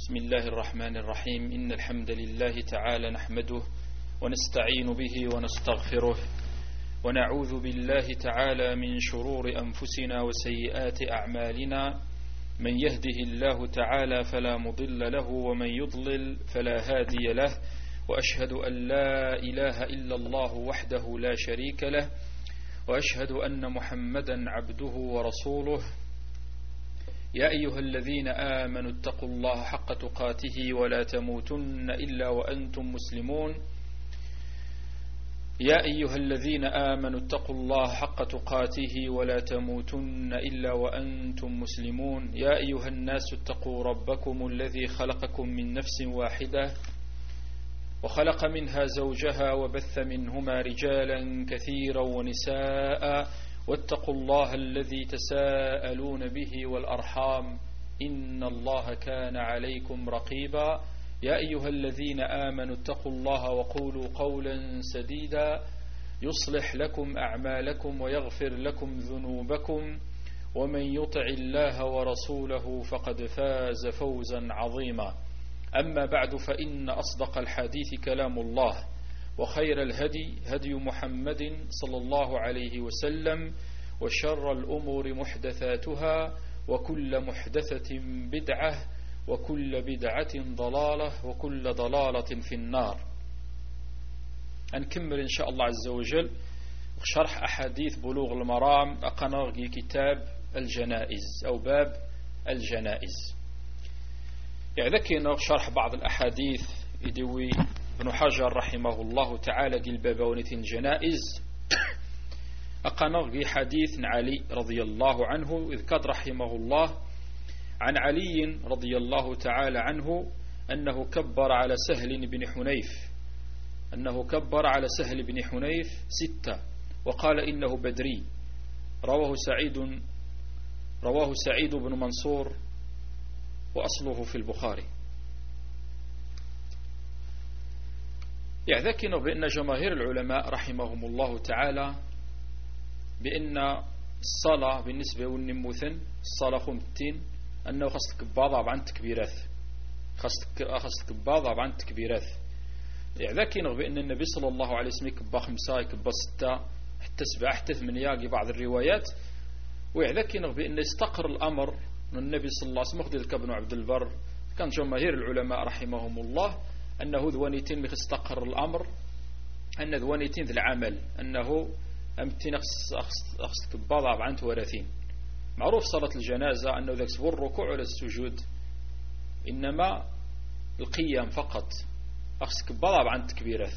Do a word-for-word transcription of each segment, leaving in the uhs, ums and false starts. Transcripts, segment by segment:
بسم الله الرحمن الرحيم. إن الحمد لله تعالى نحمده ونستعين به ونستغفره ونعوذ بالله تعالى من شرور أنفسنا وسيئات أعمالنا. من يهده الله تعالى فلا مضل له ومن يضلل فلا هادي له، وأشهد أن لا إله إلا الله وحده لا شريك له، وأشهد أن محمدا عبده ورسوله. يا أيها الذين آمنوا اتقوا الله حق تقاته ولا تموتن إلا وأنتم مسلمون. يا أيها الذين آمنوا اتقوا الله حق تقاته ولا تموتن إلا وأنتم مسلمون. يا أيها الناس اتقوا ربكم الذي خلقكم من نفس واحدة وخلق منها زوجها وبث منهما رجالا كثيرا ونساء، واتقوا الله الذي تساءلون به والأرحام إن الله كان عليكم رقيبا. يا أيها الذين آمنوا اتقوا الله وقولوا قولا سديدا يصلح لكم أعمالكم ويغفر لكم ذنوبكم، ومن يطع الله ورسوله فقد فاز فوزا عظيما. أما بعد، فإن أصدق الحديث كلام الله، وخير الهدي هدي محمد صلى الله عليه وسلم، وشر الأمور محدثاتها، وكل محدثة بدعة، وكل بدعة ضلالة، وكل ضلالة في النار. نكمل إن شاء الله عز وجل شرح أحاديث بلوغ المرام أقناغي كتاب الجنائز أو باب الجنائز. يعني ذكينا شرح بعض الأحاديث يدوي ابن حجر رحمه الله تعالى دي البابونة الجنائز. أقناغي حديث علي رضي الله عنه، إذ كاد رحمه الله عن علي رضي الله تعالى عنه أنه كبر على سهل بن حنيف أنه كبر على سهل بن حنيف ستة وقال إنه بدري. رواه سعيد رواه سعيد بن منصور وأصله في البخاري. يعذكنا بأن جماهير العلماء رحمهم الله تعالى بأن الصلاة بالنسبة للنموثن الصلاة خمتين أنه خاصك بعض عن تكبيرات خاصك بعض عن تكبيرات. يعذكنا بأن النبي صلى الله عليه وسلم يكبر خمسة يكبر ستة حتى سبعة حتى ثمانية بعض الروايات. ويعذكنا بأن يستقر الأمر من النبي صلى الله عليه وسلم مخذ ابن عبد البر كان جماهير العلماء رحمهم الله أنه ذوانيتين مستقر الأمر أن ذوانيتين ذي العمل أنه أمتين أخصك بضع عن ثلاثين. معروف صلاة الجنازة أنه ذاك سبور الركوع ولا السجود، إنما القيام فقط. أخصك بضع عن تكبيرات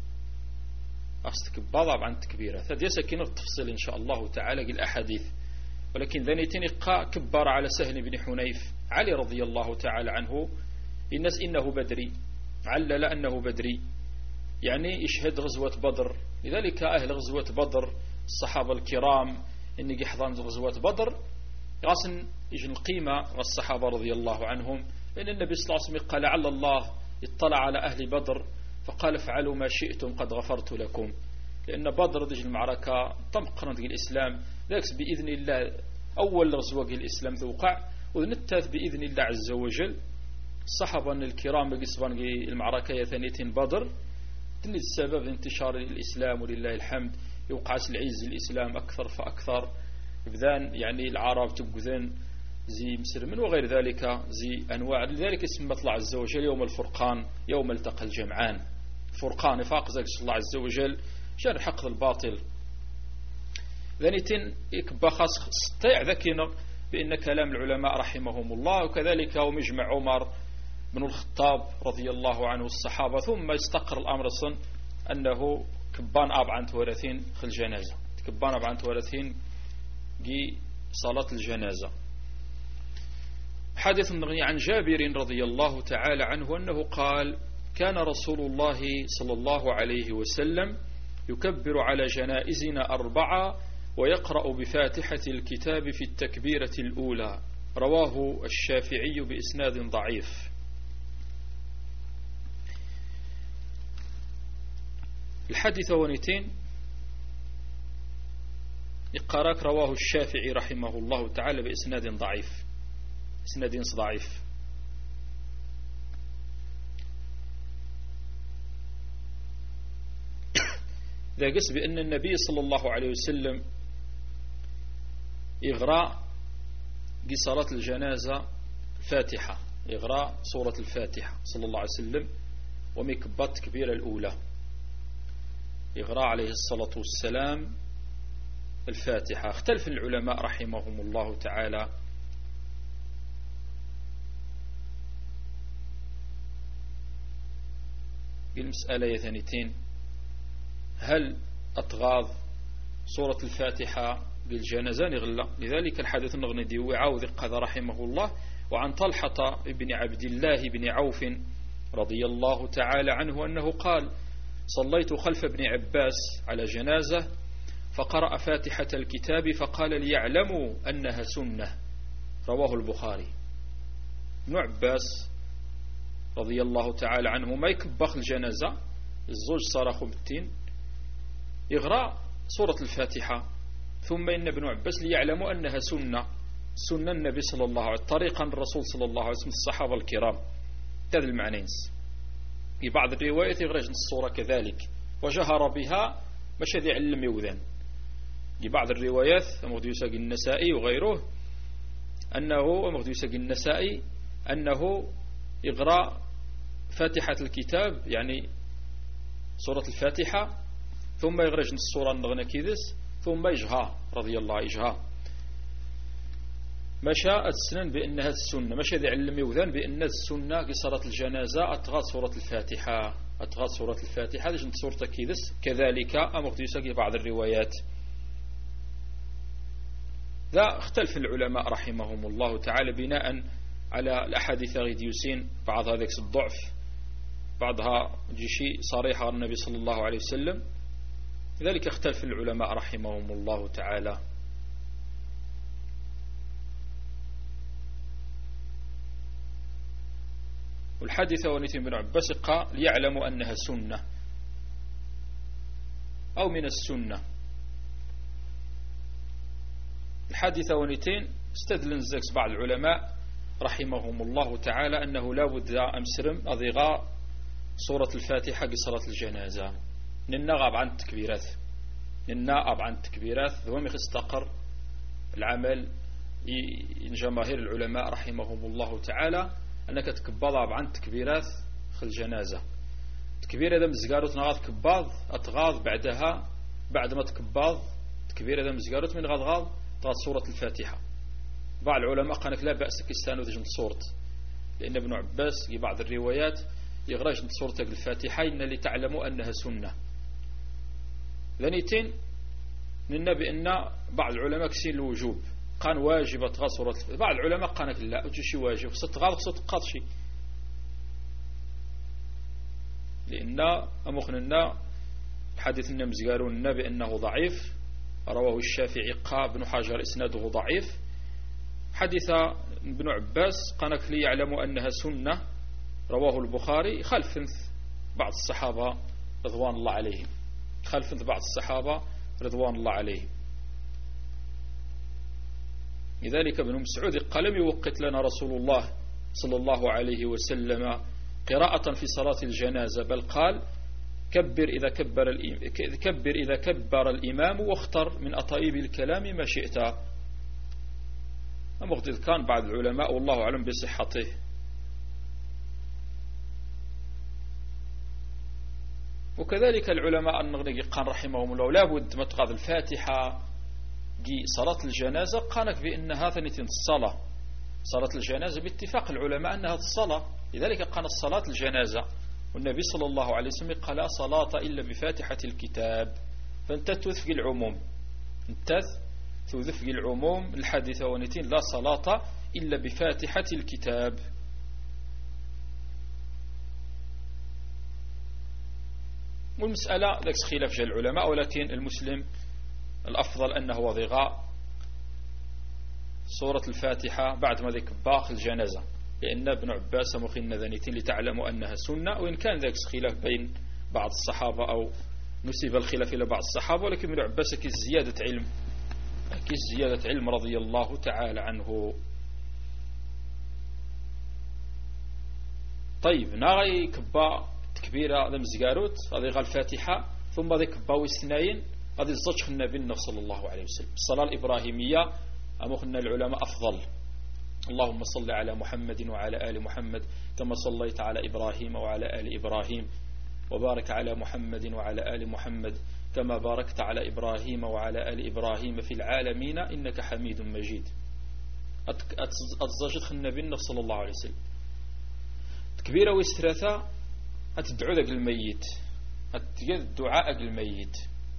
أخصك بضع عن تكبيرات. هذا يسكن التفصيل إن شاء الله تعالى الأحاديث. ولكن ذانيتين كبر على سهل بن حنيف علي رضي الله تعالى عنه الناس إنه بدري، علل أنه بدري يعني يشهد غزوة بدر. لذلك أهل غزوة بدر الصحابة الكرام إن يحضرون غزوة بدر غاسن يجن القيمة والصحابة رضي الله عنهم، لأن النبي صلى الله عليه وسلم قال لعل الله اطلع على أهل بدر فقال فعلوا ما شئتم قد غفرت لكم. لأن بدر دي المعركة تمقرن الإسلام ذاك بإذن الله أول غزوة الإسلام توقع ونتث بإذن الله عز وجل. الصحابة الكرام بقصبان المعركة ثانيتين بدر تني السبب انتشار الإسلام ولله الحمد يوقع العز الإسلام أكثر فأكثر. بذان يعني العرب تبقذان زي مسلمين وغير ذلك زي أنواع. لذلك اسم الله عز وجل يوم الفرقان يوم التقى الجمعان. فرقان فاق ذلك الله عز وجل شان حق الباطل. ذانيتين يكبخص ستيع ذكينا بأن كلام العلماء رحمهم الله، وكذلك ومجمع عمر بن الخطاب رضي الله عنه الصحابة. ثم يستقر الأمر صن أنه كبان أب عن ثلاثين في الجنازة كبان أب عن ثلاثين جي صلاة الجنازة. حديث عن جابر رضي الله تعالى عنه أنه قال كان رسول الله صلى الله عليه وسلم يكبر على جنائزنا أربعة ويقرأ بفاتحة الكتاب في التكبيرة الأولى. رواه الشافعي بإسناد ضعيف. الحديث ونتين إقراك رواه الشافعي رحمه الله تعالى بإسناد ضعيف إسناد ضعيف. ذا قس بأن النبي صلى الله عليه وسلم إغراء صلاة الجنازة الفاتحة، إغراء سورة الفاتحة صلى الله عليه وسلم ومكبات كبيرة الأولى، إغراء عليه الصلاة والسلام الفاتحة. اختلف العلماء رحمهم الله تعالى بالمسألة ثانيتين، هل أتغاض سورة الفاتحة بالجنازة نغلا؟ لذلك الحديث النغندي وعاوذ قذ رحمه الله وعن طلحة بن عبد الله بن عوف رضي الله تعالى عنه أنه قال: صليت خلف ابن عباس على جنازة فقرأ فاتحة الكتاب فقال ليعلموا أنها سنة، رواه البخاري. ابن عباس رضي الله تعالى عنه ما يكبخ الجنازة، الزوج صرخوا بالتين إغراء سورة الفاتحة، ثم إن ابن عباس ليعلموا أنها سنة، سنة النبي صلى الله عليه وسلم، طريقا الرسول صلى الله عليه وسلم الصحابة الكرام. هذا المعنى. في بعض الروايات يغرج الصورة كذلك وجهر بها مش هذي علم يوذن. في بعض الروايات مغديوساق النسائي وغيره أنه مغديوساق النسائي أنه إغراء فاتحة الكتاب يعني سورة الفاتحة ثم يغرج الصورة النغنى كيدس ثم يجها رضي الله يجها. مشى السنن بأن هذه السنة مشى ذي علم يوذن بأن السنة في صلاة الجنازة أتغاض سورة الفاتحة، أتغاض سورة الفاتحة. هذه جنت سورة كيدس كذلك أمغديوساق في بعض الروايات. ذا اختلف العلماء رحمهم الله تعالى بناء على الأحاديث غيديوسين، بعض هذا الضعف، بعضها جيشي صريحة النبي صلى الله عليه وسلم. لذلك اختلف العلماء رحمهم الله تعالى. والحادثة ونتين بن عباس قال ليعلموا أنها سنة أو من السنة. الحادثة ونتين استدل نزاكس بعض العلماء رحمهم الله تعالى أنه لا بد أمسرم أضيغاء سورة الفاتحة بصلاة الجنازة ننغب عن التكبيرات، ننغب عن التكبيرات ثم يستقر العمل جماهير العلماء رحمهم الله تعالى أنك تكبض عن التكبيرات في الجنازة. تكبير هذا مزقاروت نغاض كباض أتغاض بعدها بعد ما تكباض تكبير هذا مزقاروت من غاض غاض تغاض سورة الفاتحة. بعض العلماء قالك لا بأس كيستانو ذي جنت صورت، لأن ابن عباس في بعض الروايات يغرى جنت صورتك الفاتحة إن اللي تعلموا أنها سنة. ذنيتين للنبي أن بعض العلماء كسين الوجوب قان واجب أتغاض سورة الفاتحة، بعض العلماء قالك لا أجيشي واجب ستغاض ستقاض شيء، لأن أمخنا حديث النمز قالوا النبي أنه ضعيف، رواه الشافعي قال ابن حجر إسناده ضعيف. حديث ابن عباس قالك لي يعلموا أنها سنة رواه البخاري خلف بعض الصحابة رضوان الله عليهم، خلف بعض الصحابة رضوان الله عليهم. لذلك ابن مسعود قال لم يوقت لنا رسول الله صلى الله عليه وسلم قراءة في صلاة الجنازة، بل قال كبر إذا كبر كبر إذا كبر الإمام واختر من أطيب الكلام ما شئت. مغدد كان بعض العلماء والله أعلم بصحته. وكذلك العلماء النغني قان رحمهم الله لا بد ما تغاض الفاتحة دي صلاة الجنازة، قالك بأن هذا نتين الصلاة، صلاة الجنازة باتفاق العلماء أنها الصلاة. لذلك قال الصلاة الجنازة، والنبي صلى الله عليه وسلم قال لا صلاة إلا بفاتحة الكتاب. فانت تثقي العموم، انت تثقي العموم الحديث ونتين لا صلاة إلا بفاتحة الكتاب. والمسألة ذاك خلاف جل العلماء، ولكن المسلم الأفضل أنه وضغاء سورة الفاتحة بعد ما ذيك باخ الجنازة، لأن ابن عباس مخينا ذنيتين لتعلموا أنها سنة، وإن كان ذاك خلاف بين بعض الصحابة أو نسب الخلاف إلى بعض الصحابة، ولكن ابن عباس كيس زيادة علم، كيس زيادة علم رضي الله تعالى عنه. طيب ناغي كبا تكبيرة ذا مزقاروت هذه غا الفاتحة ثم ذيك باوي سناين هذه الزوج خلنا بالنبي صلى الله عليه وسلم. الصلاة الإبراهيمية أمو خلنا العلماء أفضل. اللهم صل على محمد وعلى آل محمد كما صليت على إبراهيم وعلى آل إبراهيم وبارك على محمد وعلى آل محمد كما باركت على إبراهيم وعلى آل إبراهيم في العالمين إنك حميد مجيد. أتزوجت خلنا بالنبي صلى الله عليه وسلم كبيرة وسترثة أتدعو ذاك الميت أتجد دعاء الميت.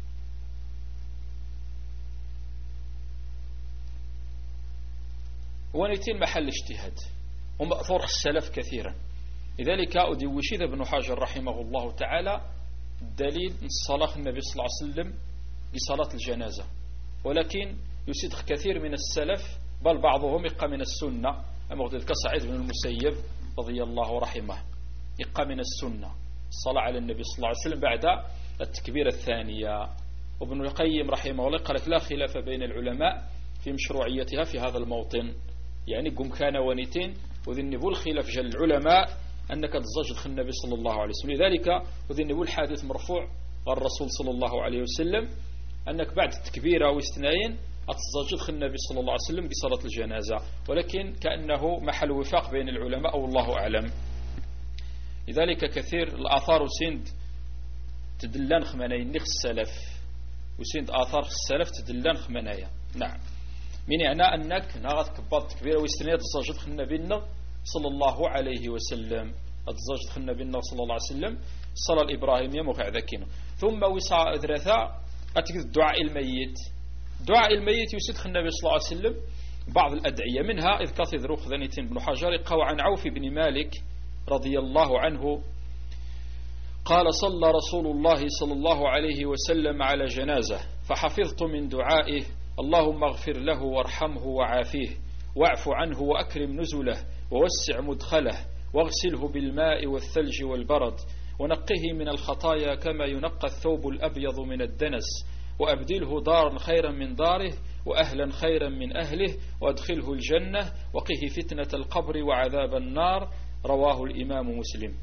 ونيتين محل اجتهاد ومأثور السلف كثيرا. لذلك أدوشيذ ابن حجر رحمه الله تعالى الدليل صلاة النبي صلى الله عليه وسلم بصلاة الجنازة، ولكن يسيد كثير من السلف بل بعضهم يقى من السنة أمغدد كسعيد بن المسيب رضي الله رحمه يقى من السنة الصلاة على النبي صلى الله عليه وسلم بعد التكبيرة الثانية. وابن القيم رحمه الله قال لك لا خلاف بين العلماء في مشروعيتها في هذا الموطن، يعني قم كان ونيتين وذنبوا الخلاف جل العلماء أنك تزوج النبي صلى الله عليه وسلم. لذلك وذنبوا الحادث مرفوع الرسول صلى الله عليه وسلم أنك بعد التكبيرة واستناين أتزوج النبي صلى الله عليه وسلم بصلاة الجنازة، ولكن كأنه محل وفاق بين العلماء والله أعلم. لذلك كثير الآثار وسند تدلان خمانين نخ السلف وسند آثار السلف تدلان خمانايا. نعم من يعني أنك نغت كبات كبيرة واستنايا تزوج النبي صلى الله عليه وسلم أتزوج النبي صلى الله عليه وسلم الصلاة الإبراهيمية مقع ذكينه. ثم وسع ذرثا أتكذ دعاء الميت. دعاء الميت يسد النبي صلى الله عليه وسلم بعض الأدعية منها إذ كثر ذروخ ذنيتين بن حجر قوى عن عوف بن مالك رضي الله عنه قال صلى رسول الله صلى الله عليه وسلم على جنازة فحفظت من دعائه اللهم اغفر له وارحمه وعافيه واعف عنه وأكرم نزله ووسع مدخله واغسله بالماء والثلج والبرد ونقه من الخطايا كما ينقى الثوب الأبيض من الدنس وأبدله دارا خيرا من داره وأهلا خيرا من أهله وأدخله الجنة وقه فتنة القبر وعذاب النار. رواه الإمام مسلم.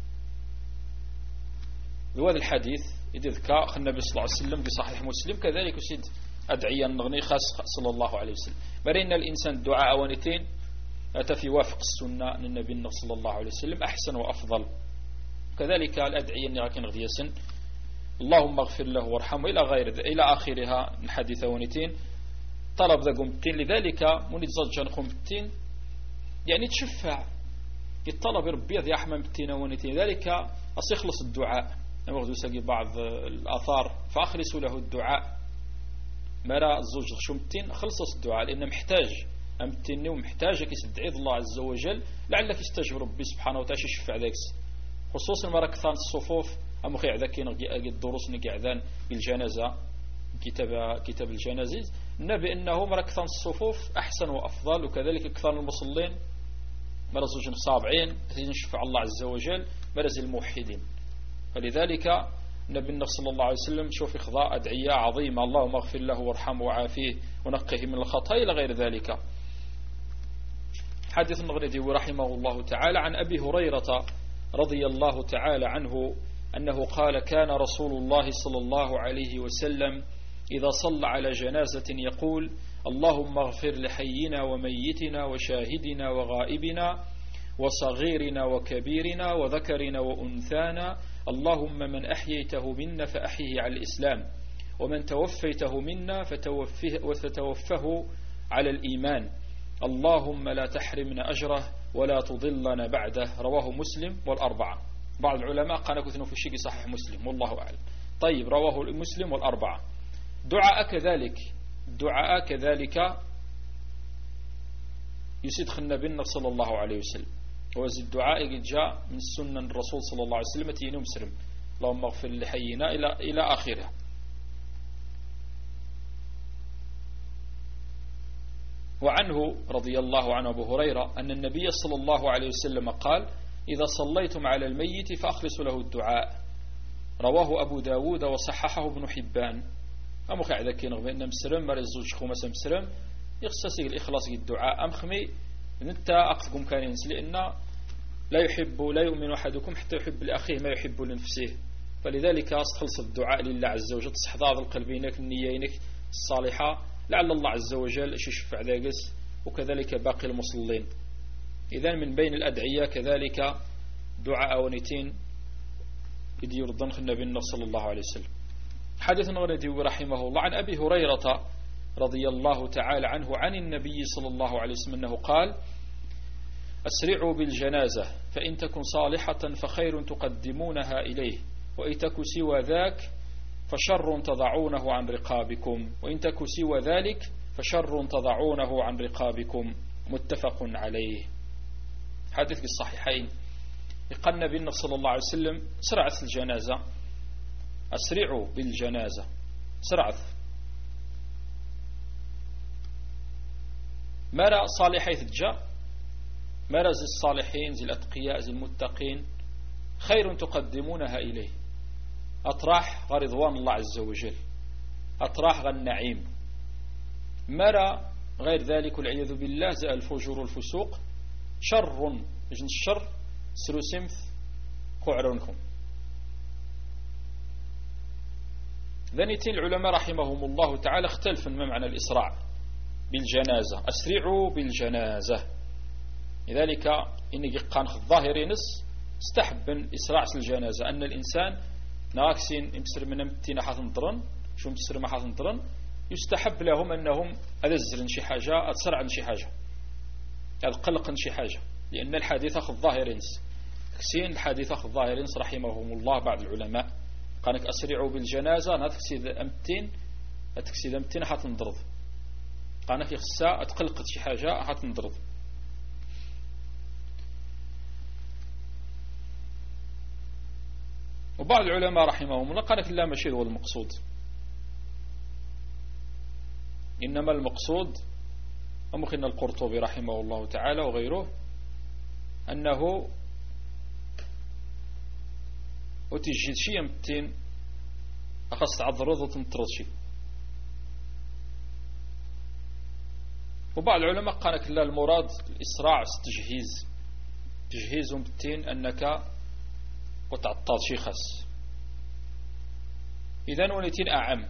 بهذا الحديث إذ ذكر النبي صلى الله عليه وسلم بصحيح مسلم كذلك يسيد أدعية النغني خاص صلى الله عليه وسلم. برينا الإنسان الدعاء ونتين أتى في وافق السنة للنبي صلى الله عليه وسلم أحسن وأفضل. كذلك الأدعية النغاكين غديسا اللهم اغفر له وارحمه إلى غير إلى آخرها من حديث ونتين طلب ذا قمتين. لذلك من يتزجن قمتين يعني تشفع يطلب ربي ذي أحمى متين ونتين. ذلك أصيخلص الدعاء نمغدو ساقي بعض الآثار فأخلصوا له الدعاء مرا الزوج شمتين خلص الدعاء لأنه محتاج أمتني ومحتاجك يستدعي الله عز وجل لعلك يستجب ربي سبحانه وتعالى يشفع ذاك خصوصا مرا كثان الصفوف أم خي عذاكين الدروس نقعدان بالجنازة كتاب كتاب الجنازيز النبي إنه مرا كثان الصفوف أحسن وأفضل وكذلك كثان المصلين مرا زوج صابعين يشفع الله عز وجل مرا زي الموحدين. فلذلك النبي صلى الله عليه وسلم شوف إخضاء أدعية عظيمة اللهم اغفر له وارحمه وعافيه ونقه من الخطايا إلى غير ذلك. حديث النغردي رحمه الله تعالى عن أبي هريرة رضي الله تعالى عنه أنه قال كان رسول الله صلى الله عليه وسلم إذا صلى على جنازة يقول اللهم اغفر لحينا وميتنا وشاهدنا وغائبنا وصغيرنا وكبيرنا وذكرنا وأنثانا اللهم من أحييته منا فأحيه على الإسلام ومن توفيته منا فتوفه على الإيمان اللهم لا تحرمنا أجره ولا تضلنا بعده. رواه مسلم والأربعة. بعض العلماء قالوا كثنوا في الشيء صحيح مسلم والله أعلم. طيب رواه المسلم والأربعة. دعاء كذلك دعاء كذلك يسدخ النبي صلى الله عليه وسلم وزي الدعاء قد جاء من السنة الرسول صلى الله عليه وسلم تيني مسلم اللهم اغفر لحينا إلى إلى آخره. وعنه رضي الله عنه أبو هريرة أن النبي صلى الله عليه وسلم قال إذا صليتم على الميت فأخلصوا له الدعاء. رواه أبو داود وصححه ابن حبان. أمو قاعدة كي نغبى إن مسلم مرزوج خمسة مسلم يخصصي الإخلاص الدعاء أم خمي أنت أقفكم كان لأن لا يحب لا يؤمن أحدكم حتى يحب لأخيه ما يحب لنفسه. فلذلك استخلص الدعاء لله عز وجل تصحضاض القلبينك النيينك الصالحة لعل الله عز وجل يشفع ذاقس، وكذلك باقي المصلين. إذن من بين الأدعية كذلك دعاء ونتين إذ يرضنخ النبي صلى الله عليه وسلم. حديث غندي رحمه الله عن أبي هريرة رضي الله تعالى عنه عن النبي صلى الله عليه وسلم أنه قال: أسرعوا بالجنازة فإن تكن صالحة فخير تقدمونها إليه، وإن تك سوى ذاك فشر تضعونه عن رقابكم، وإن تك سوى ذلك فشر تضعونه عن رقابكم. متفق عليه. حديث في الصحيحين. قال النبي صلى الله عليه وسلم: سرعت الجنازة، أسرعوا بالجنازة، سرعت مرا صالحي تجا، مرا زي الصالحين زي الأتقياء زي المتقين خير تقدمونها إليه، أطراح غرضوان الله عز وجل، أطراح غالنعيم. مرا غير ذلك والعياذ بالله زي الفجور والفسوق شر، جن الشر سلو سمث قعرونكم. ذنيتين العلماء رحمهم الله تعالى اختلفوا ما معنى الإسراع بالجنازة. أسرعوا بالجنازة، لذلك إن قان الظاهرين استحب إسراع الجنازة، أن الإنسان ناكسين يمسر من امتنا حاث نضرن شو مسر ما حاث نضرن يستحب لهم أنهم أذزرن شي حاجة، أتسرعن شي حاجة، أتقلقن شي حاجة، لأن الحديث أخذ الظاهرين كسين الحديث أخذ الظاهرين رحمهم الله بعض العلماء قالك أسرعوا بالجنازة نتكسيد أمتين أتكسيد أمتين حاث نضرض، قالك يخسا أتقلقت شي حاجة حاث نضرض. وبعض العلماء رحمهم الله قالك لا ماشي هو المقصود، إنما المقصود ومخنا القرطبي رحمه الله تعالى وغيره أنه وتجد شيء يمتين أخص عضرض وتنطرد شيء. وبعض العلماء قالك لا المراد الإسراع تجهيز تجهيز متين أنك وتعطل شي خاص. إذن ونتين أعم،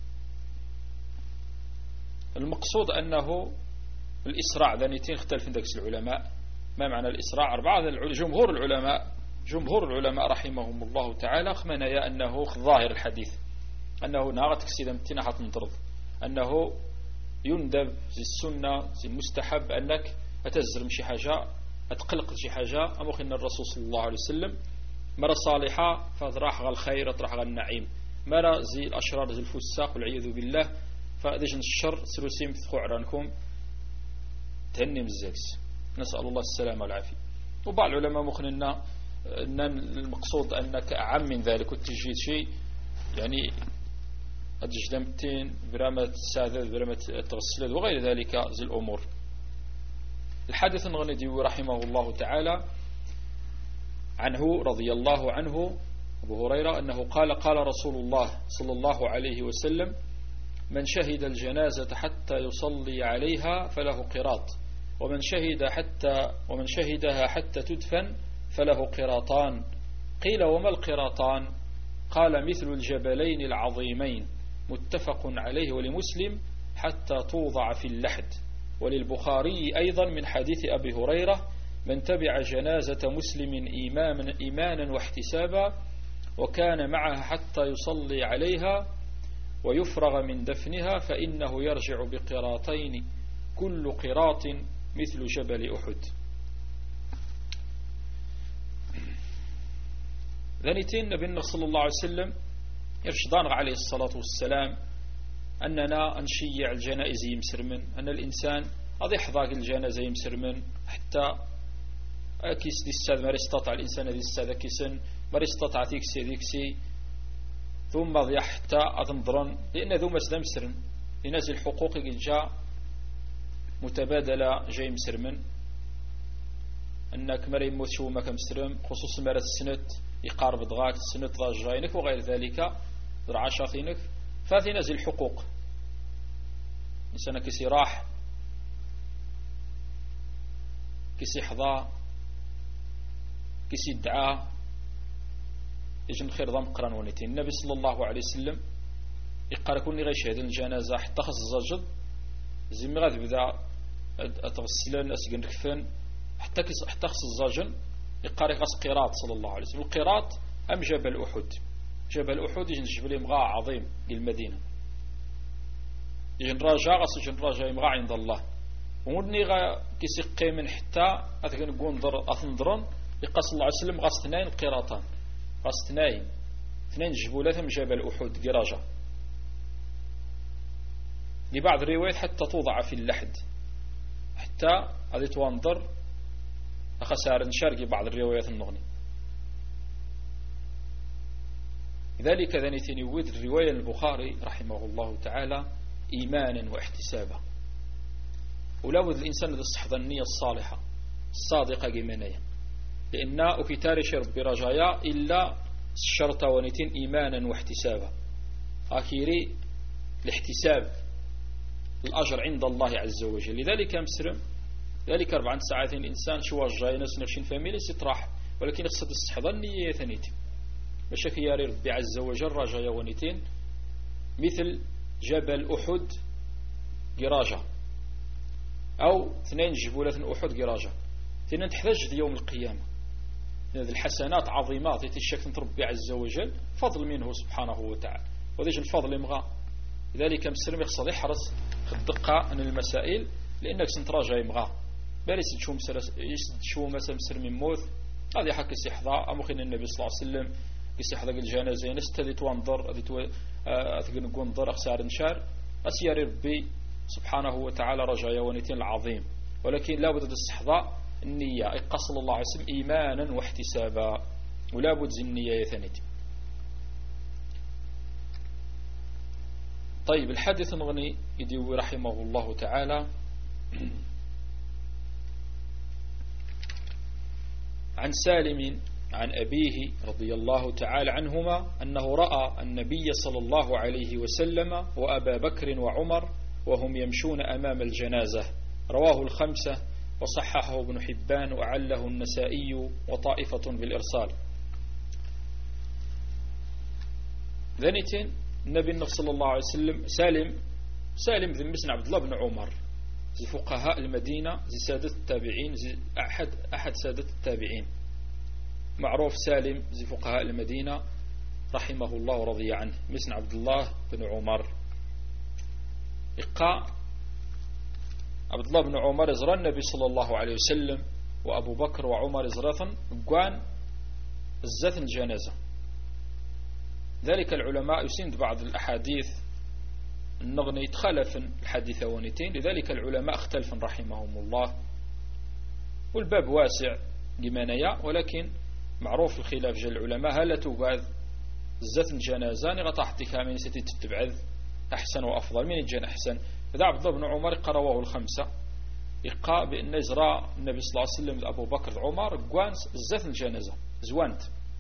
المقصود أنه الإسراع ذنيتين اختلف عند العلماء ما معنى الإسراع. أربعة جمهور العلماء جمهور العلماء رحمهم الله تعالى خمنا يا أنه ظاهر الحديث أنه ناغتك سيدا متنا حتى نضرب، أنه يندب زي السنة زي المستحب أنك أتزرم شي حاجة أتقلق شي حاجة. أمخنا الرسول صلى الله عليه وسلم مرة صالحة فراح غا الخير راح غا النعيم، مرة زي الأشرار زي الفساق والعياذ بالله فأذجن الشر سلوسيم تخو عرانكم تهنم الزاكس، نسأل الله السلامة والعافية. وبعض العلماء مخننا أن المقصود أنك أعم من ذلك وتجيد شيء يعني أتجدمتين برامة السادة برامة التغسلات وغير ذلك زي الأمور. الحديث الغندي رحمه الله تعالى عنه رضي الله عنه أبو هريرة أنه قال قال رسول الله صلى الله عليه وسلم: من شهد الجنازة حتى يصلي عليها فله قراط، ومن شهد حتى ومن شهدها حتى تدفن فله قراطان. قيل: وما القراطان؟ قال: مثل الجبلين العظيمين. متفق عليه. ولمسلم: حتى توضع في اللحد. وللبخاري أيضا من حديث أبي هريرة: من تبع جنازة مسلم إيمانا, إيمانا واحتسابا وكان معها حتى يصلي عليها ويفرغ من دفنها فإنه يرجع بقراطين كل قراط مثل جبل أحد. ذنيتين نبينا صلى الله عليه وسلم يرشدان عليه الصلاة والسلام أننا نشيع الجنائز يمسر من أن الإنسان هذا يحضاق الجنازة يمسر من حتى كيس دي الساد ما يستطع الإنسان هذه السادة كيسن ما يستطع تيكسي ديكسي ثم ضيع حتى أتنظرن لأن ذو مسلم سرن لنازل الحقوق جاء متبادلة جاي مسرمن أنك مري يموت شو ما كمسرم خصوصا مرة السنة يقارب ضغاك السنة ضاجينك وغير ذلك ذرع شاطينك فهذه نازل الحقوق. إنسان كيسي راح كيسي حظا كيسي ادعى يجن خير ضم قران ونيتين النبي صلى الله عليه وسلم يقال كوني غيشهد الجنازة حتى خص الزجل زي ما غادي بدا أتغسلن أسجن كفن حتى كس حتى خص الزجل يقال خص قيراط صلى الله عليه وسلم القيراط أم جبل أحد جبل أحد يجن جبل مغا عظيم للمدينة يجن راجع غص يجن راجع مغا عند الله وني غا كيسقي من حتى أتكن نقول ضر أثنضرن يقص الله عليه وسلم غص اثنين قيراطان غص اثنين اثنين جبولات من جبل أحد قراجة لبعض الروايات حتى توضع في اللحد حتى هذه توانضر خسار نشارك بعض الروايات النغني لذلك ذنيتين يود الرواية البخاري رحمه الله تعالى إيمانا واحتسابا ولابد الإنسان يستحضر النية الصالحة الصادقة جمانية لأن أكتار شرب برجايا إلا الشرط ونيتين إيمانا واحتسابا أخيري الاحتساب الأجر عند الله عز وجل لذلك مسلم ذلك أربع ساعات الإنسان شو جاي ناس نفسين فاميلي ستراح ولكن يقصد استحضر النية ثانيتي بشكل ياري ربي عز وجل رجايا ونيتين مثل جبل أحد قراجة أو اثنين جبولة أحد قراجة اثنين تحتاج يوم القيامة هذه الحسنات عظيمات يتشكل ربي عز وجل فضل منه سبحانه وتعالى وذيش الفضل يمغى لذلك مسلم يقصد يحرص الدقة عن المسائل لأنك سنتراجع يمغى باريس تشوم شو مثلا مسلم من موت هذه حق استحضاء أمخين النبي صلى الله عليه وسلم استحضاء الجنازة نستدي توانضر أدي تو أثقن نقول أخسار نشار أسيار ربي سبحانه وتعالى رجايا ونيتين العظيم ولكن لا بد الاستحضاء النية قصل الله عليه وسلم إيمانا واحتسابا ولا بد النية يثنيت. طيب الحديث نغني يديو رحمه الله تعالى عن سالم عن أبيه رضي الله تعالى عنهما أنه رأى النبي صلى الله عليه وسلم وأبا بكر وعمر وهم يمشون أمام الجنازة رواه الخمسة وصححه ابن حبان وعله النسائي وطائفة بالإرسال. ذنيتين النبي صلى الله عليه وسلم سالم سالم ذي مسن عبد الله بن عمر زي فقهاء المدينة زي سادة التابعين زي أحد أحد سادة التابعين معروف سالم زي فقهاء المدينة رحمه الله ورضي عنه مسن عبد الله بن عمر إقاء عبد الله بن عمر إزرى النبي صلى الله عليه وسلم وأبو بكر وعمر إزراثا قوان الزث الجنازة. ذلك العلماء يسند بعض الأحاديث النغني تخلف الحديث ونتين لذلك العلماء اختلفا رحمهم الله والباب واسع لمنايا ولكن معروف الخلاف جل العلماء هل تبعث الزث الجنازة نغطى احتكامين ستي تتبعث أحسن وأفضل من الجن أحسن. إذا عبد الله بن عمر قرواه الخمسة إقاء بأن إزراء النبي صلى الله عليه وسلم أبو بكر عمر قوان الزث الجنازة زوانت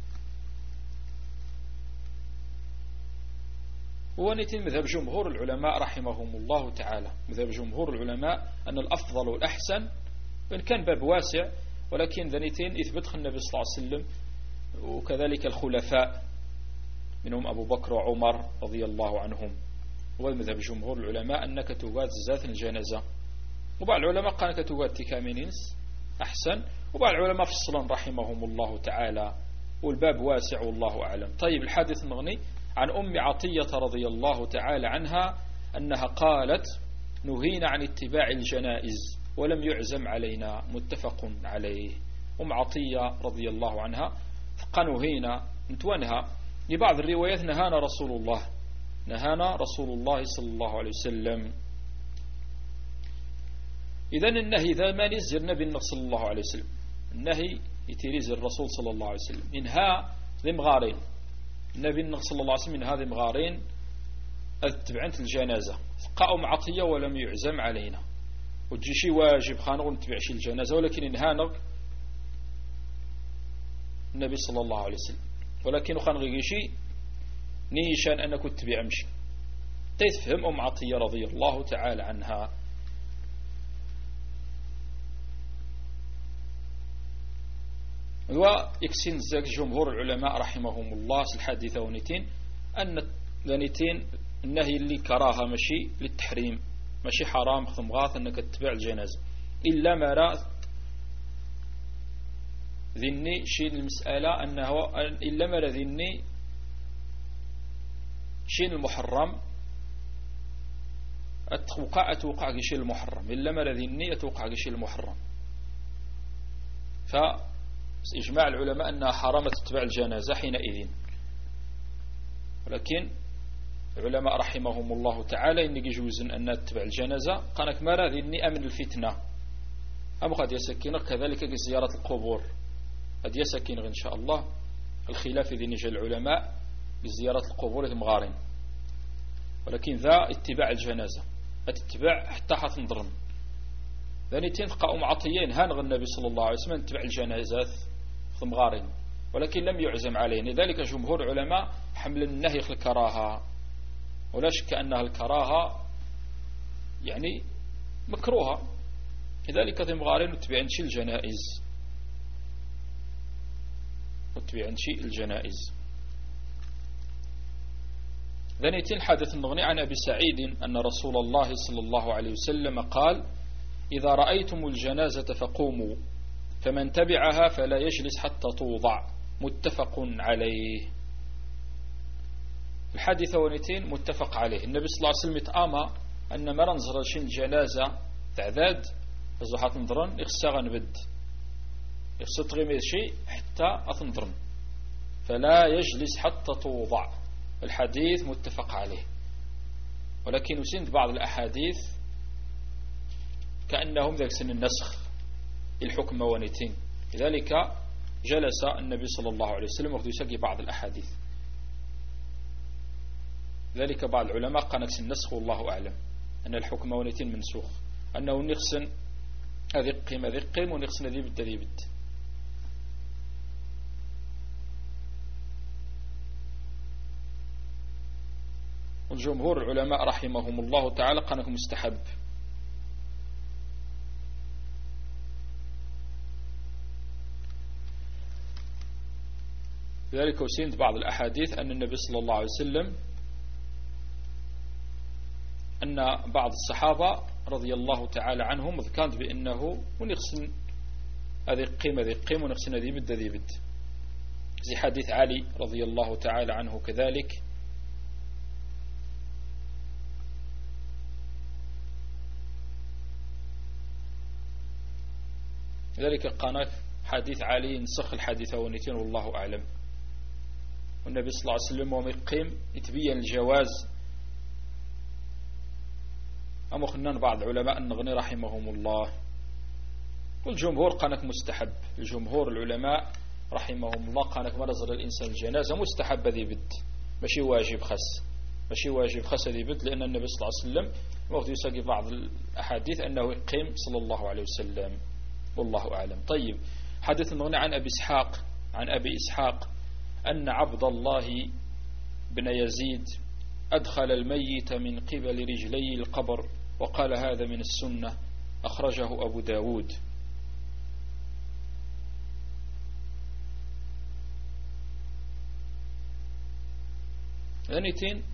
ونتين مذهب جمهور العلماء رحمهم الله تعالى مذهب جمهور العلماء أن الأفضل والأحسن وإن كان باب واسع ولكن ذنيتين إثبت النبي صلى الله عليه وسلم وكذلك الخلفاء منهم أبو بكر وعمر رضي الله عنهم ومذهب جمهور العلماء أنك تواد زات الجنازة وبعض العلماء قال أنك تواد تكامينينس أحسن وبعض العلماء فصلا رحمهم الله تعالى والباب واسع والله أعلم. طيب الحادث المغني عن أم عطية رضي الله تعالى عنها أنها قالت نهينا عن اتباع الجنائز ولم يعزم علينا متفق عليه. أم عطية رضي الله عنها فقنهينا نتوانها لبعض الروايات نهانا رسول الله نهانا رسول الله صلى الله عليه وسلم. إذن النهي ذا ما نزر نبي صلى الله عليه وسلم النهي يتيريز الرسول صلى الله عليه وسلم إنها ذي مغارين النبي صلى الله عليه وسلم من هذه مغارين اتبعنت الجنازة فقاء أم عطية ولم يعزم علينا وتجيشي واجب خانق نتبعش الجنازة ولكن إنهانق النبي صلى الله عليه وسلم ولكن خانق يجيشي نيشان أنك تبع أمشي تفهم أم عطية رضي الله تعالى عنها. ويكسين زاك جمهور العلماء رحمهم الله الحادثة ونتين أن ذنتين النهي اللي كراهة ماشي للتحريم ماشي حرام ثم غاث أنك تتبع الجنازة إلا ما رأى ذني شين المسألة أنه إلا ما رأى ذني شين المحرم أتوقع أتوقع شيء المحرم إلا ما رأى ذني أتوقع شيء المحرم. فإجماع العلماء أنها حرام تتبع الجنازة حينئذ. ولكن العلماء رحمهم الله تعالى إن يجوز أن تتبع الجنازة قالك ما رأى ذني أمن الفتنة أم قد يسكن كذلك زيارة القبور قد يسكن إن شاء الله الخلاف ذي نجا العلماء بزيارة القبور مغارين. ولكن ذا اتباع الجنازة اتباع حتى حتنظرن ذاني تنقى أم عطيين هانغ النبي صلى الله عليه وسلم اتباع الجنازات ثم غارين ولكن لم يعزم عليه. لذلك جمهور علماء حمل النهي الكراهة ولا شك أنها الكراهة يعني مكروهة. لذلك ثم غارين وتبعن شي الجنائز وتبعن شي الجنائز. ذنيتين حدث النغني عن أبي سعيد أن رسول الله صلى الله عليه وسلم قال إذا رأيتم الجنازة فقوموا فمن تبعها فلا يجلس حتى توضع متفق عليه. الحادثة ونيتين متفق عليه. النبي صلى الله عليه وسلم يتآمى أن مرة نزر شين الجنازة تعداد فزوحات نظرن يخصى غنبد يخصى تغيمي شيء حتى أتنظرن فلا يجلس حتى توضع. الحديث متفق عليه. ولكن وسند بعض الأحاديث كأنهم ذلك سن النسخ الحكم ونيتين. لذلك جلس النبي صلى الله عليه وسلم وقد يسقي بعض الأحاديث. ذلك بعض العلماء قال نفس النسخ والله أعلم أن الحكم ونيتين منسوخ أنه نقصن هذه قيمة ذي قيم ونقصن ذي بد ذي بد. والجمهور العلماء رحمهم الله تعالى قال مستحب. لذلك وسند بعض الأحاديث أن النبي صلى الله عليه وسلم أن بعض الصحابة رضي الله تعالى عنهم كانت بأنه ونقصن هذه قيمة ذي قيمة ونقصن ذي بد ذي بد زي حديث علي رضي الله تعالى عنه كذلك. لذلك قال حديث علي نسخ الحديث ونيتين والله أعلم. والنبي صلى الله عليه وسلم وما يقيم يتبين الجواز. أما خنان بعض علماء النغني رحمهم الله. والجمهور قالك مستحب. الجمهور العلماء رحمهم الله قالك مرزر الإنسان الجنازة مستحب ذي بد ماشي واجب خس ماشي واجب خس ذي بد لأن النبي صلى الله عليه وسلم وقت يساقي بعض الأحاديث أنه يقيم صلى الله عليه وسلم والله أعلم. طيب حدث النغني عن أبي إسحاق عن أبي إسحاق أن عبد الله بن يزيد أدخل الميت من قبل رجلي القبر وقال هذا من السنة أخرجه أبو داود. ثانيتين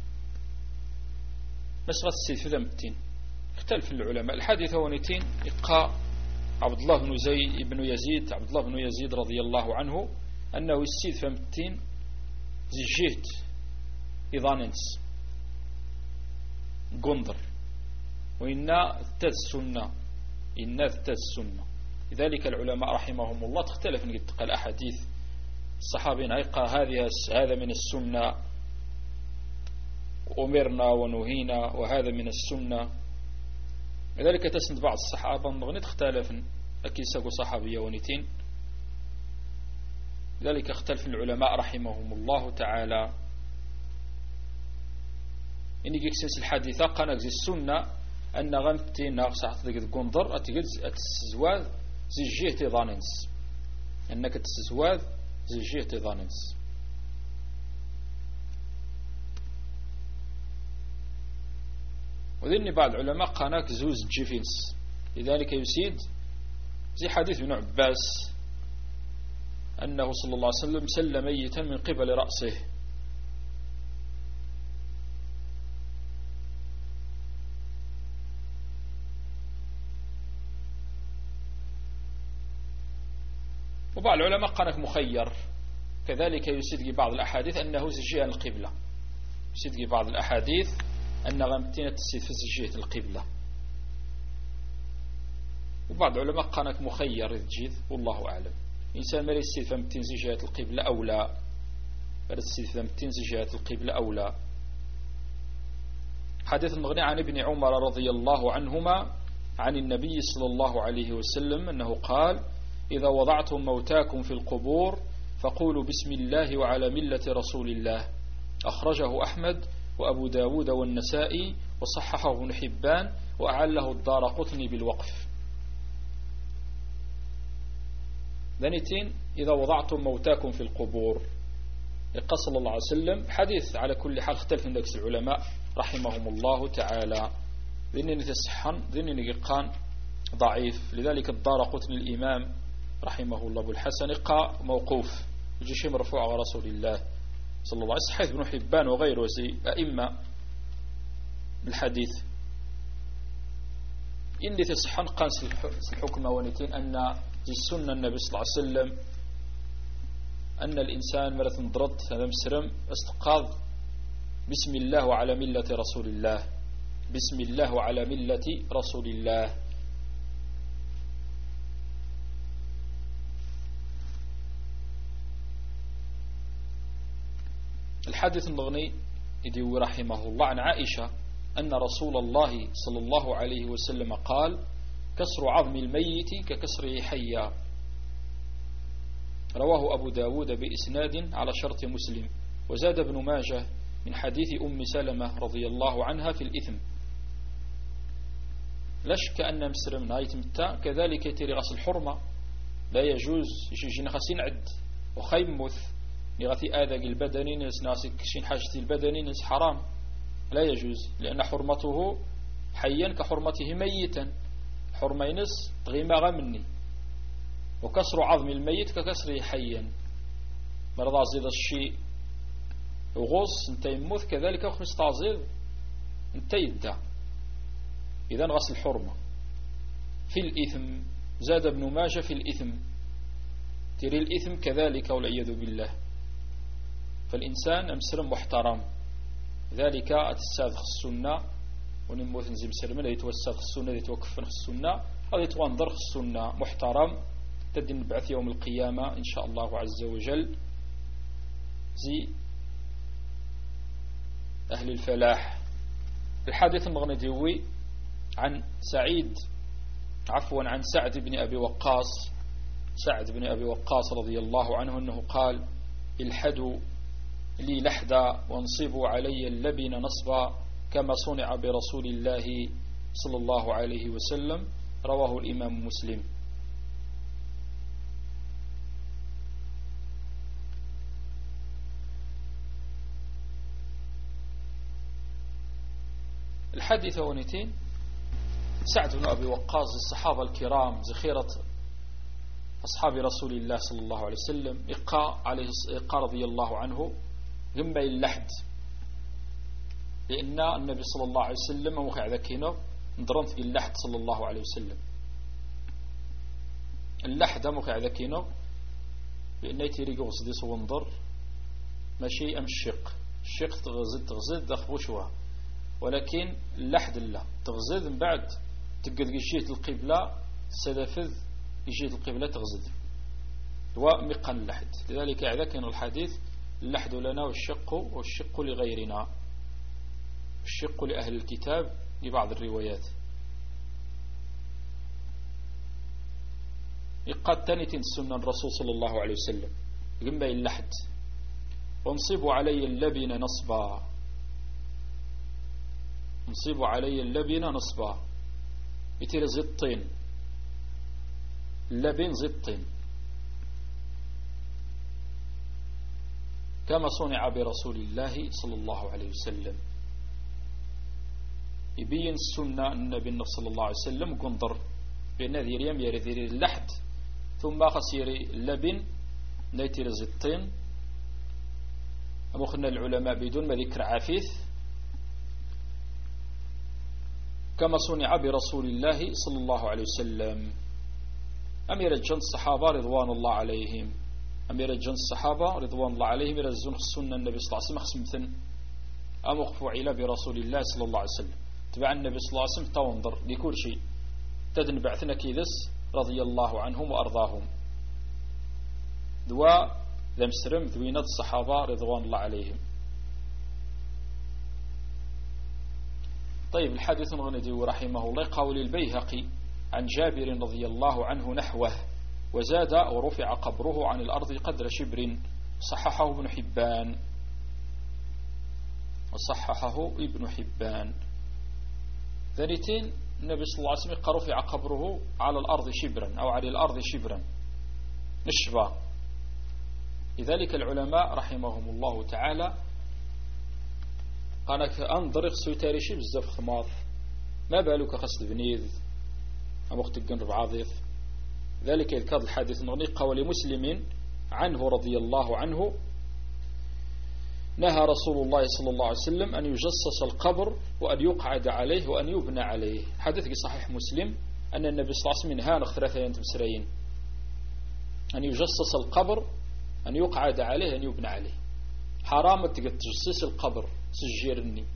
مسغة السيد في ذمتين اختلف العلماء. الحادثة ونيتين إقاء عبد الله بن زي بن يزيد عبد الله بن يزيد رضي الله عنه أنه السيد فمتين زي جهت إضاننس قندر وإنا ذات السنة إنا ذات السنة. لذلك العلماء رحمهم الله تختلف نقد قال أحاديث الصحابين هيقى هذه هذا من السنة أمرنا ونهينا وهذا من السنة. لذلك تسند بعض الصحابة نغني تختلف أكيد ساقوا صحابية ونتين. لذلك اختلف العلماء رحمهم الله تعالى إني جيكسنس الحادثة قناك زي السنة أن غمتين ناقصة تلقى قنضر أتجد أتسزواذ زي جهة ظاننس أنك تسزواذ زي جهة ظاننس. وذن بعض العلماء قناك زوز جيفينس. لذلك يسيد زي حديث ابن عباس أنه صلى الله عليه وسلم سل ميتا من قبل رأسه. وبعض العلماء قالك مخير، كذلك يسدق بعض الأحاديث أنه جهة القبلة، يسدق بعض الأحاديث أن غمتين تسيد في جهة القبلة. وبعض العلماء قالك مخير إذ جيد، والله أعلم. إنسان ما يسيد فمتين جهة القبلة أو لا، يسيد فمتين جهة القبلة أو لا. حديث المغني عن ابن عمر رضي الله عنهما عن النبي صلى الله عليه وسلم أنه قال: إذا وضعتم موتاكم في القبور فقولوا بسم الله وعلى ملة رسول الله. أخرجه أحمد وأبو داود والنسائي وصححه ابن حبان وأعله الدارقطني بالوقف. ذنتين إذا وضعتم موتاكم في القبور، قال صلى الله عليه وسلم حديث على كل حال اختلف عند العلماء رحمهم الله تعالى، ذنني تصحن ذنني قان ضعيف، لذلك الدارقطني الإمام رحمه الله بالحسن قا موقوف وجيش مرفوع على رسول الله صلى الله عليه وسلم. حيث ابن حبان وغيره أئمة بالحديث إني تصحن قانس الحكمة ونتين أن السنة النبي صلى الله عليه وسلم أن الإنسان مرة ضرط هذا مسرم استقاض بسم الله وعلى ملة رسول الله، بسم الله وعلى ملة رسول الله. الحديث المغني يدي رحمه الله عن عائشة أن رسول الله صلى الله عليه وسلم قال: كسر عظم الميت ككسره حيا. رواه أبو داود بإسناد على شرط مسلم. وزاد ابن ماجه من حديث أم سلمة رضي الله عنها في الإثم. لش كأن مسلم نايت متى كذلك يتري غسل الحرمة لا يجوز يجي نخسين عد وخيمث نغثي آذق البدني نس ناسك كشين حاجة البدني نس حرام لا يجوز، لأن حرمته حيا كحرمته ميتا، حرمي نس تغيما غمني. وكسر عظم الميت ككسره حيا، مرضى زيد الشيء وغص انت يموت كذلك وخمس تعزيز انت يدع. إذن غسل الحرمة في الإثم. زاد ابن ماجه في الإثم، تري الإثم كذلك والعياذ بالله. فالإنسان أمسرم محترم، ذلك أتساذخ السنة ونموت نزي مسرم الذي يتوسخ السنة الذي يتوقف السنة هذا يتوانضر السنة محترم تدين نبعث يوم القيامة إن شاء الله عز وجل زي أهل الفلاح. الحديث المغنديوي عن سعيد عفوا عن سعد بن أبي وقاص سعد بن أبي وقاص رضي الله عنه أنه قال: الحدوا لي لحدا وانصبوا علي اللبن نصبا كما صنع برسول الله صلى الله عليه وسلم. رواه الإمام مسلم. الحديث ونتين سعد بن أبي وقاص الصحابة الكرام زخيرة أصحاب رسول الله صلى الله عليه وسلم إقا عليه إقا رضي الله عنه جنب اللحد، لأن النبي صلى الله عليه وسلم موقع ذكينا نضرنت في اللحد صلى الله عليه وسلم. اللحد موقع ذكينا لأن يتيري قصدي صوندر ماشي أم الشق الشق تغزد تغزد دخبوشها، ولكن اللحد الله تغزد من بعد تقد جيت القبلة سدفذ جيت القبلة تغزد ومقن اللحد. لذلك إذا كان الحديث اللحد لنا والشق والشق لغيرنا، الشق لأهل الكتاب لبعض الروايات. قد تنتين السنة الرسول صلى الله عليه وسلم جنب اللحد وانصبوا علي اللبن نصبا، انصبوا علي اللبن نصبا يتير زطين اللبن زطين كما صنع برسول الله صلى الله عليه وسلم. يبين السنة النبي صلى الله عليه وسلم قنضر بأن ذي اليم يري اللحد ثم خسير اللبن نيتي رزيطين أمخنا العلماء بدون ما ذكر عفيف كما صنع برسول الله صلى الله عليه وسلم. أمير الجن الصحابة رضوان الله عليهم أمير الجن الصحابة رضوان الله عليهم يرزون السنة النبي صلى الله عليه وسلم خصمثن أمخفوا علا برسول الله صلى الله عليه وسلم تبع النبي صلى الله عليه وسلم تونظر لكل شيء تدنبعثنا كيدس رضي الله عنهم وأرضاهم دواء ذا مسرم ذوينات الصحابة رضوان الله عليهم. طيب الحديث الغندي رحمه الله قول البيهقي عن جابر رضي الله عنه نحوه وزاد ورفع قبره عن الأرض قدر شبر صححه ابن حبان وصححه ابن حبان. ثانيتين النبي صلى الله عليه وسلم قال رفع قبره على الأرض شبرا أو على الأرض شبرا نشبا. لذلك العلماء رحمهم الله تعالى قالك أنظر سويتاري شي بزاف خماط ما بالك قصد بنيذ أم وقت الجنر بعضيف. ذلك يذكر الحديث النغني قول مسلم عنه رضي الله عنه نهى رسول الله صلى الله عليه وسلم أن يجصص القبر وأن يقعد عليه وأن يبنى عليه. حديث صحيح مسلم أن النبي صلى الله عليه وسلم نهى ثلاثة ينتمسرين أن يجصص القبر أن يقعد عليه أن يبنى عليه. حرام تجسس القبر سجيرني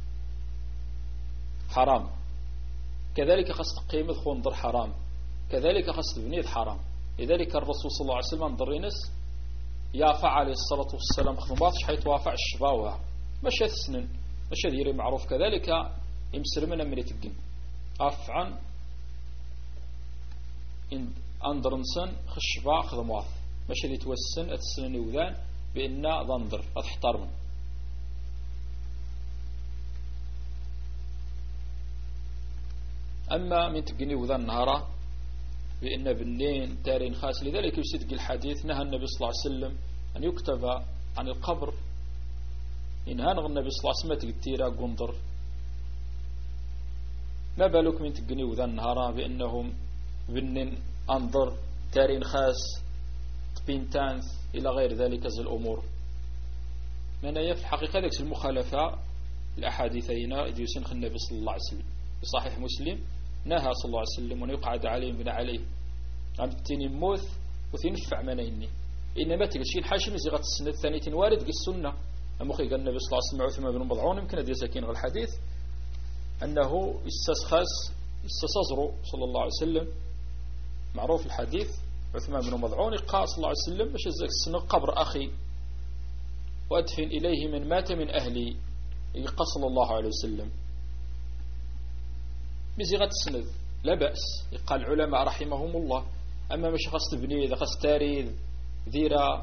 حرام. كذلك قصد قيمة خنضر حرام. كذلك قصد بنيد حرام. لذلك الرسول صلى الله عليه وسلم ضرينس يافع عليه الصلاة والسلام خدمات حيث وافع الشباوة مش السنن مش ذيري معروف. كذلك يمسر من من يتقن أفعا إن أندرنسن خشبا خدمات مش اللي توسن السنن وذان بإننا ضندر أتحترم. أما من تقني وذان نهارا بإن بنين تارين خاص. لذلك يصدق الحديث نهى النبي صلى الله عليه وسلم أن يكتب عن القبر إن هانغ النبي صلى الله عليه وسلم تقتيرا قنضر. ما بالك من تقني وذان نهارا بأنهم بنين أنظر تارين خاص بنتانث إلى غير ذلك زي الأمور. من في الحقيقة ذلك المخالفة الأحاديثين يسنخ النبي صلى الله عليه وسلم بصحيح مسلم نهى صلى الله عليه وسلم أن يقعد عليه بنا عليه عم تيني موث وتنفع منيني إنما تقشين حاشم زيغة السنة الثانية وارد السنة المخي قال النبي صلى الله عليه وسلم عثمان بن مضعون يمكن أن يسكين الحديث أنه استسخص استصزروا صلى الله عليه وسلم معروف الحديث عثمان بن مضعون قال صلى الله عليه وسلم باش يزك السنة قبر أخي وأدفن إليه من مات من أهلي قال صلى الله عليه وسلم بزيغة السند لا بأس. قال العلماء رحمهم الله أما مش خاص تبني إذا خاص تاريذ ذيرا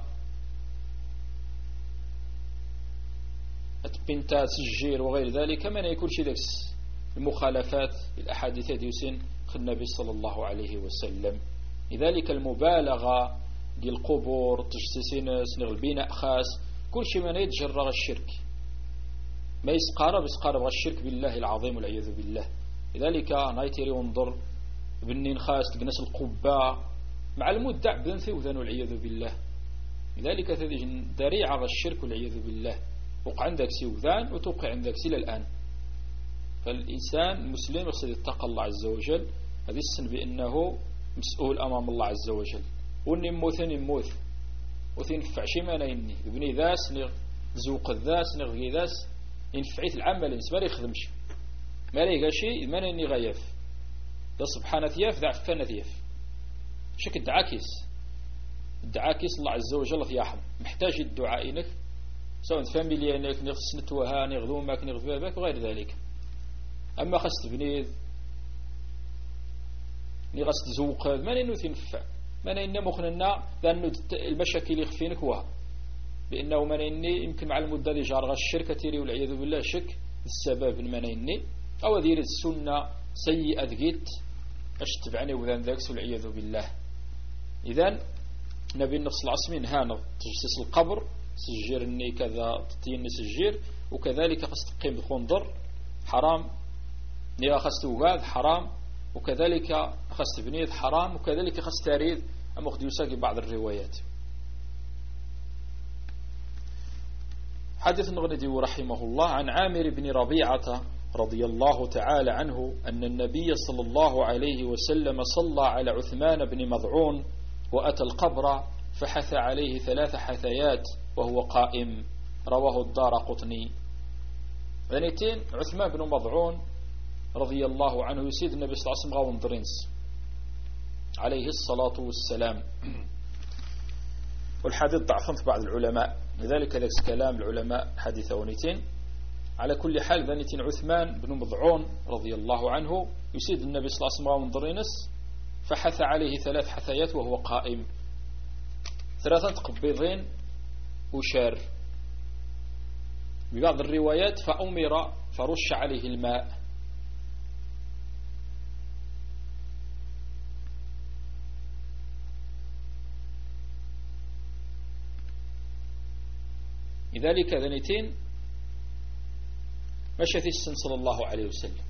أتبنتا سجير وغير ذلك من يكون شيء ذلك المخالفات الأحاديث ديوسين النبي صلى الله عليه وسلم. لذلك المبالغة دي القبور تجسسين سنغ البناء خاص كل شيء من يتجرغ الشرك ما يسقارب يسقارب الشرك بالله العظيم والعياذ بالله. لذلك نايتيري ونظر بنين خاص تقنس القبة مع المدع بنثي وذن والعياذ بالله. لذلك تدي ذريعة الشرك والعياذ بالله وقع عندك سيوذان وتوقع عندك سيل الآن. فالإنسان المسلم يقصد يتقى الله عز وجل هذا السن بأنه مسؤول أمام الله عز وجل. وني موثن يموت وتنفع شي ما نيني بني ذاس نزوق الذاس نغي ذاس ينفعيت العمل الإنسان ما يخدمش ما ليقى شيء ما نيني غيف ده سبحانه ثياف ذا عفانة ثياف شك الدعاكيس الدعاكيس الله عز وجل ثياحم محتاج الدعاء إنك سواء فاميليا إنك نغس نتوها نغذومك نغذوبك وغير ذلك. أما خست بنيذ نغس تزوق ما نينو تنفع ما نينو مخننا لأنه المشاكل يخفينك وها بأنه ما نيني يمكن مع المدة دي جارغ الشركة تيري والعياذ بالله شك السبب ما نيني أو ذير السنة سيئة ذقيت أش تبعني وذان ذاكس والعياذ بالله. إذن نبي النفس العصمين هانا تجسس القبر سجيرني كذا تطيني سجير وكذلك خست قيم خنضر حرام نيا خست وغاذ حرام وكذلك خست بنيذ حرام وكذلك خست تاريذ أما قد يساقي بعض الروايات. حديث النغندي رحمه الله عن عامر بن ربيعة رضي الله تعالى عنه أن النبي صلى الله عليه وسلم صلى على عثمان بن مضعون وأتى القبر فحث عليه ثلاث حثيات وهو قائم، رواه الدارقطني. ثانيتين عثمان بن مضعون رضي الله عنه يسيد النبي صلى الله عليه وسلم غاون درنس عليه الصلاة والسلام، والحديث ضعفا في بعض العلماء، لذلك ذلك كلام العلماء حديث ونيتين. على كل حال ذانيتين عثمان بن مضعون رضي الله عنه يسيد النبي صلى الله عليه وسلم غاون درنس فحث عليه ثلاث حثيات وهو قائم، ثلاثة قبيضين وشار. ببعض الروايات فأمر فرش عليه الماء. لذلك ذنيتين مشى السن صلى الله عليه وسلم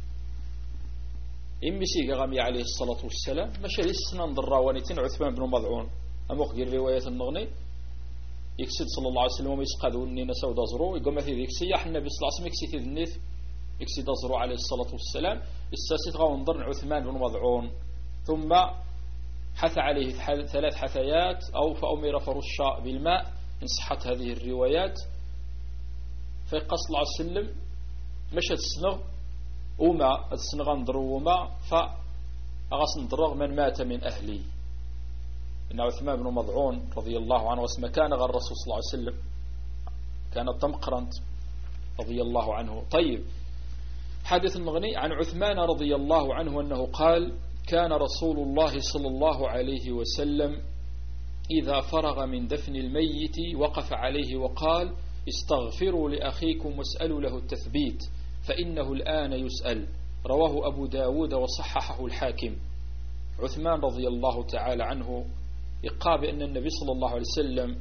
إمسي غامي عليه الصلاة والسلام مشى السن انظر ونيتين عثمان بن مضعون أمخ رواية النغني يكسد صلى الله عليه وسلم ويسقى ذوني نساو دازرو يقوم مثل ذيك سياح النبي صلى الله عليه وسلم يكسي ذنيث يكسي دازرو عليه الصلاة والسلام الساسيت غاونظر عثمان بن مضعون ثم حث عليه ثلاث حثيات أو فأمر فرش بالماء إن صحت هذه الروايات. فيقى صلى الله عليه وسلم مشى السنغ وما السنغ انضروا وما فأغس نضرغ من مات من أهلي. إن عثمان بن مضعون رضي الله عنه واسمه كان غير الرسول صلى الله عليه وسلم، كان طمقرنت رضي الله عنه. طيب حديث المغني عن عثمان رضي الله عنه أنه قال كان رسول الله صلى الله عليه وسلم إذا فرغ من دفن الميت وقف عليه وقال استغفروا لأخيكم واسألوا له التثبيت فإنه الآن يسأل، رواه أبو داود وصححه الحاكم. عثمان رضي الله تعالى عنه يقال بأن النبي صلى الله عليه وسلم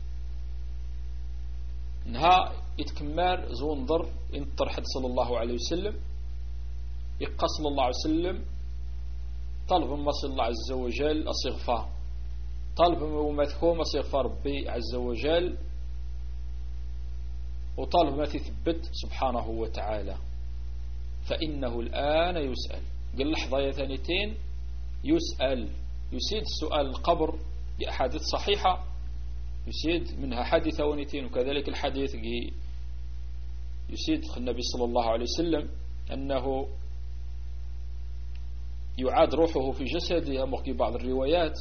نها يتكمار زونضر انطر حد صلى الله عليه وسلم يقى صلى الله عليه وسلم طلب ما صلى الله عز وجل أصغفاه، طلب ومثكوم أصغفى ربي عز وجل، وطالب ما تثبت سبحانه وتعالى فإنه الآن يسأل. قال لحظة ثانيتين يسأل يسيد السؤال القبر بأحاديث صحيحة يسيد منها حديث ونيتين، وكذلك الحديث يسيد النبي صلى الله عليه وسلم أنه يعاد روحه في جسده مخي بعض الروايات،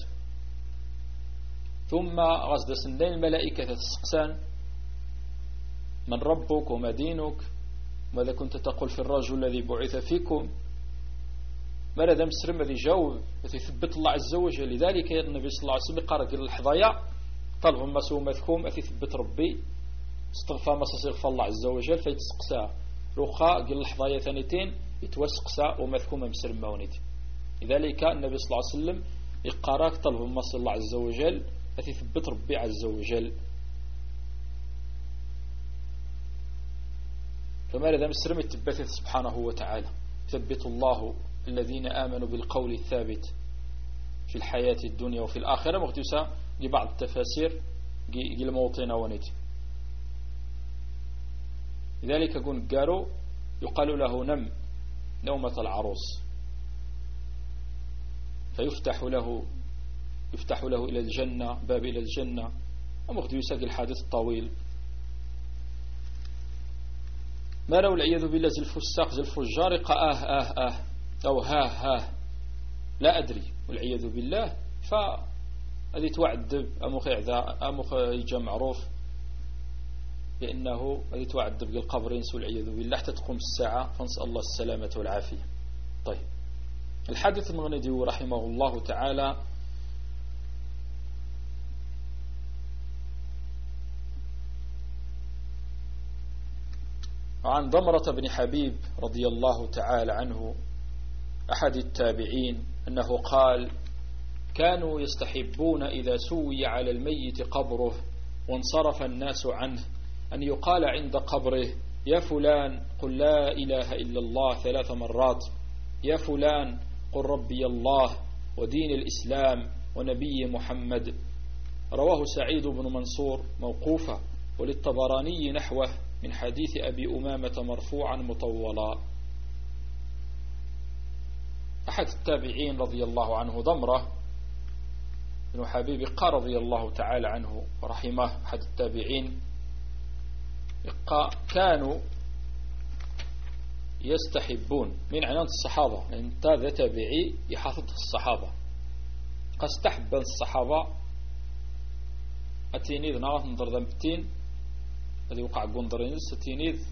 ثم غزد سندين الملائكة تسقسان من ربك وما دينك ماذا كنت تقول في الرجل الذي بعث فيكم، ما لدى مسرم الذي جاوب يثبت الله عز وجل. لذلك النبي صلى الله عليه وسلم قال الحظايا طلب ما سوى مثكوم يثبت ربي استغفى ما استغفى الله عز وجل فيتسقسا رخاء قال الحظايا ثانيتين يتوسقسا ومثكوم مسرم مونيت. لذلك النبي صلى الله عليه وسلم يقاراك طلب ما صلى الله عز وجل يثبت ربي عز وجل. فما لدى مسرم يتبث سبحانه وتعالى ثبت الله الذين آمنوا بالقول الثابت في الحياة الدنيا وفي الآخرة مختوسة لبعض التفاسير قيل موطن ونت. لذلك قل قالوا يقال له نم نومة العروس فيفتح له يفتح له إلى الجنة باب إلى الجنة ومختوسة الحديث الطويل. ما لو العياذ بالله زلف الساق زلف الجارق آه آه آه أو ها ها لا أدري والعياذ بالله، فهذه توعدب أمخ إعذاء أمخ يجا معروف لأنه هذه توعدب القبر ينسوا العياذ بالله حتى تقوم الساعة فنسأل الله السلامة والعافية. طيب الحديث المغندي رحمه الله تعالى عن ضمرة بن حبيب رضي الله تعالى عنه أحد التابعين أنه قال كانوا يستحبون إذا سوي على الميت قبره وانصرف الناس عنه أن يقال عند قبره يا فلان قل لا إله إلا الله ثلاث مرات، يا فلان قل ربي الله ودين الإسلام ونبي محمد. رواه سعيد بن منصور موقوفا وللطبراني نحوه من حديث أبي أمامة مرفوعا مطولا. أحد التابعين رضي الله عنه ضمرة بن حبيب قال رضي الله تعالى عنه ورحمه، أحد التابعين، كانوا يستحبون من عنان الصحابة، لأن هذا تابعي يحافظ الصحابة، قستحب الصحابة أتينيذ نغاث نظر ذنبتين الذي وقع قندرينس أتينيذ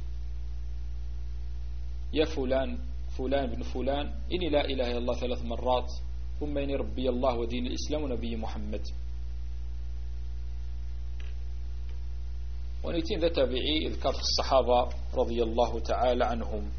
يا فلان فلان بن فلان إني لا إله إلا الله ثلاث مرات ثم إني ربي الله ودين الإسلام ونبي محمد. ونيتين ذا تابعي إذكار الصحابة رضي الله تعالى عنهم.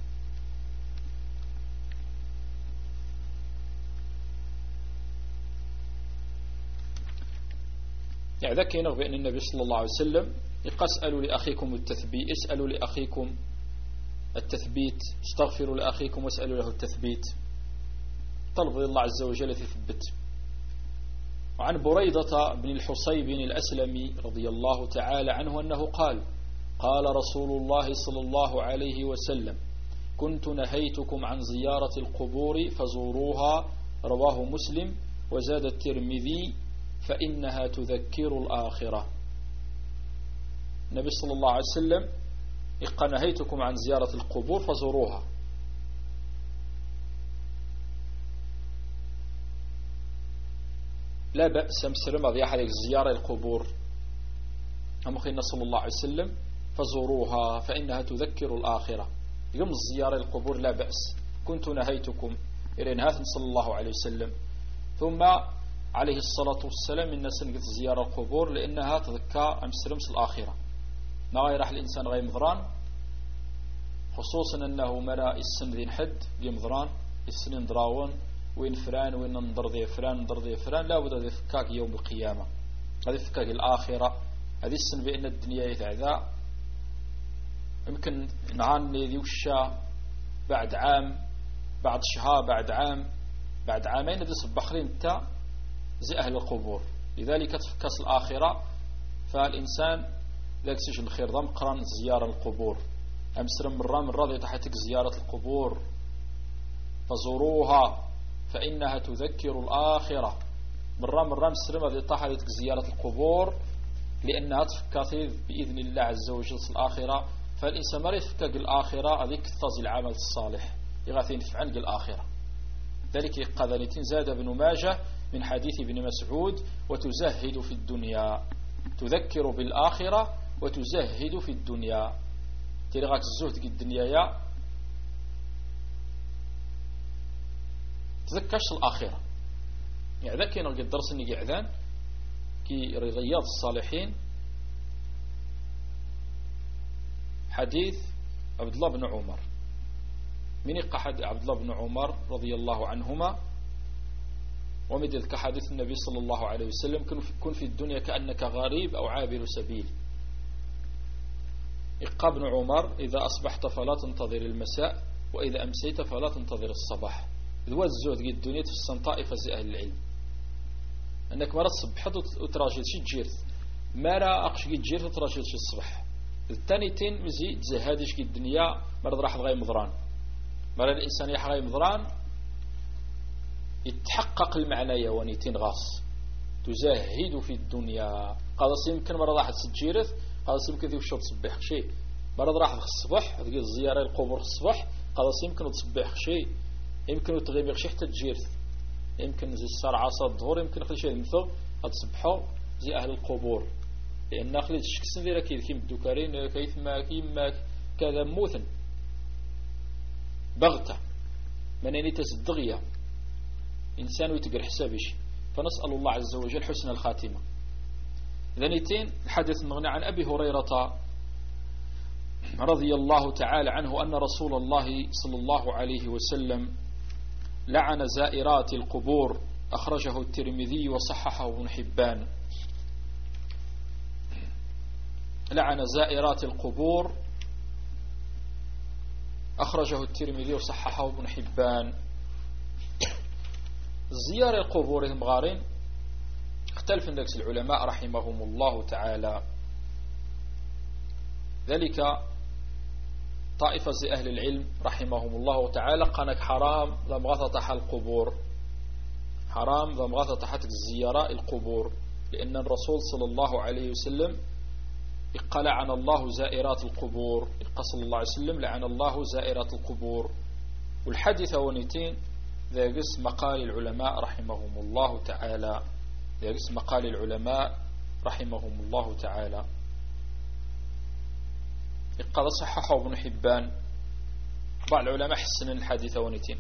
يعني ذاك ينغ بأن النبي صلى الله عليه وسلم اسألوا لأخيكم التثبيت، اسألوا لأخيكم التثبيت، استغفروا لأخيكم واسألوا له التثبيت، طلب الله عز وجل يثبت. وعن بريدة بن الحصيب الأسلمي رضي الله تعالى عنه أنه قال قال رسول الله صلى الله عليه وسلم كنت نهيتكم عن زيارة القبور فزوروها، رواه مسلم، وزاد الترمذي فإنها تذكر الآخرة. النبي صلى الله عليه وسلم قال نهيتكم عن زيارة القبور فزوروها. لا بأس مسلم هذه أحد زيارة القبور، أما خينا صلى الله عليه وسلم فزوروها فإنها تذكر الآخرة. يوم الزيارة القبور لا بأس، كنت نهيتكم إلى نهاية صلى الله عليه وسلم. ثم عليه الصلاة والسلام الناس نقول زيارة القبور لأنها تذكر مسلم الآخرة. ما غير الإنسان غير مضران، خصوصا أنه مرأ السن ذي حد يمضران السن دراون وين فران وين ننظر ذي فران ننظر ذي فران، لا بد ذي فكاك يوم القيامة، هذه فكاك الآخرة. هذه السن بأن الدنيا يتعذى، يمكن نعاني ذي وشا بعد عام بعد شهر بعد عام بعد عامين ذي صباحين انت زي أهل القبور. لذلك تفكاس الآخرة، فالإنسان ذاك سجن الخير ضم قران زيارة القبور. أمسر مرة مرة تحتك زيارة القبور فزوروها فإنها تذكر الآخرة. مرة مرة مسر مرة تحتك زيارة القبور لأنها تفكر بإذن الله عز وجل الآخرة. فالإنسان ما يفكر الآخرة هذيك تظل العمل الصالح يغاثين فعن الآخرة. ذلك قال زاد بن ماجه من حديث ابن مسعود وتزهد في الدنيا، تذكر بالآخرة وتزهد في الدنيا. تلغاك الزهد في الدنيا يا تذكرش الآخرة. يعني ذاك ينرقى الدرس اني قعدان كي رياض الصالحين حديث عبد الله بن عمر. من يقحد عبد الله بن عمر رضي الله عنهما ومثل كحديث النبي صلى الله عليه وسلم كن في الدنيا كأنك غريب أو عابر سبيل. إقى ابن عمر إذا أصبحت فلا تنتظر المساء وإذا أمسيت فلا تنتظر الصباح. ذو الزهد الدنيا تفسن طائفة زي أهل العلم أنك مرة صبحت وتراجل شي تجيرث ما لا أقش تجيرث وتراجل شي الصبح. الثاني تين مزي تزهادش كي الدنيا مرة راح غير مضران، مرة الإنسان يحغي مضران يتحقق المعنى يوانيتين غاص. تزهد في الدنيا قال يمكن مرة راح تسجيرث، قال يمكن ذي وشو تصبح شيء، مرة راح الصبح هذه الزيارة القبور الصبح قال يمكن تصبح شيء، يمكن تغيب شيء حتى تجيرث، يمكن زي الساعة عصر الظهر يمكن خلي شيء مثل تصبحوا زي أهل القبور. لأن خلي تشكسن ذي ركيد كيم الدكارين كيف ما كيما كذا موثن بغتة من أن تزدغية إنسان ويتقر حسابش. فنسأل الله عز وجل حسن الخاتمة. ذنيتين الحديث المغني عن أبي هريرة رضي الله تعالى عنه أن رسول الله صلى الله عليه وسلم لعن زائرات القبور، أخرجه الترمذي وصححه ابن حبان. لعن زائرات القبور أخرجه الترمذي وصححه ابن حبان. زيارة القبور المغارين اختلف عند العلماء رحمهم الله تعالى. ذلك طائفة زي أهل العلم رحمهم الله تعالى قالك حرام ضمغة تحت القبور، حرام ضمغة تحت الزيارة القبور، لأن الرسول صلى الله عليه وسلم قال لعن الله زائرات القبور، قال صلى الله عليه وسلم لعن الله زائرات القبور. والحديث ونيتين ذا قس مقال العلماء رحمهم الله تعالى، ذا قس مقال العلماء رحمهم الله تعالى. قد صححه ابن حبان، بعض العلماء حسن الحديث ونيتين.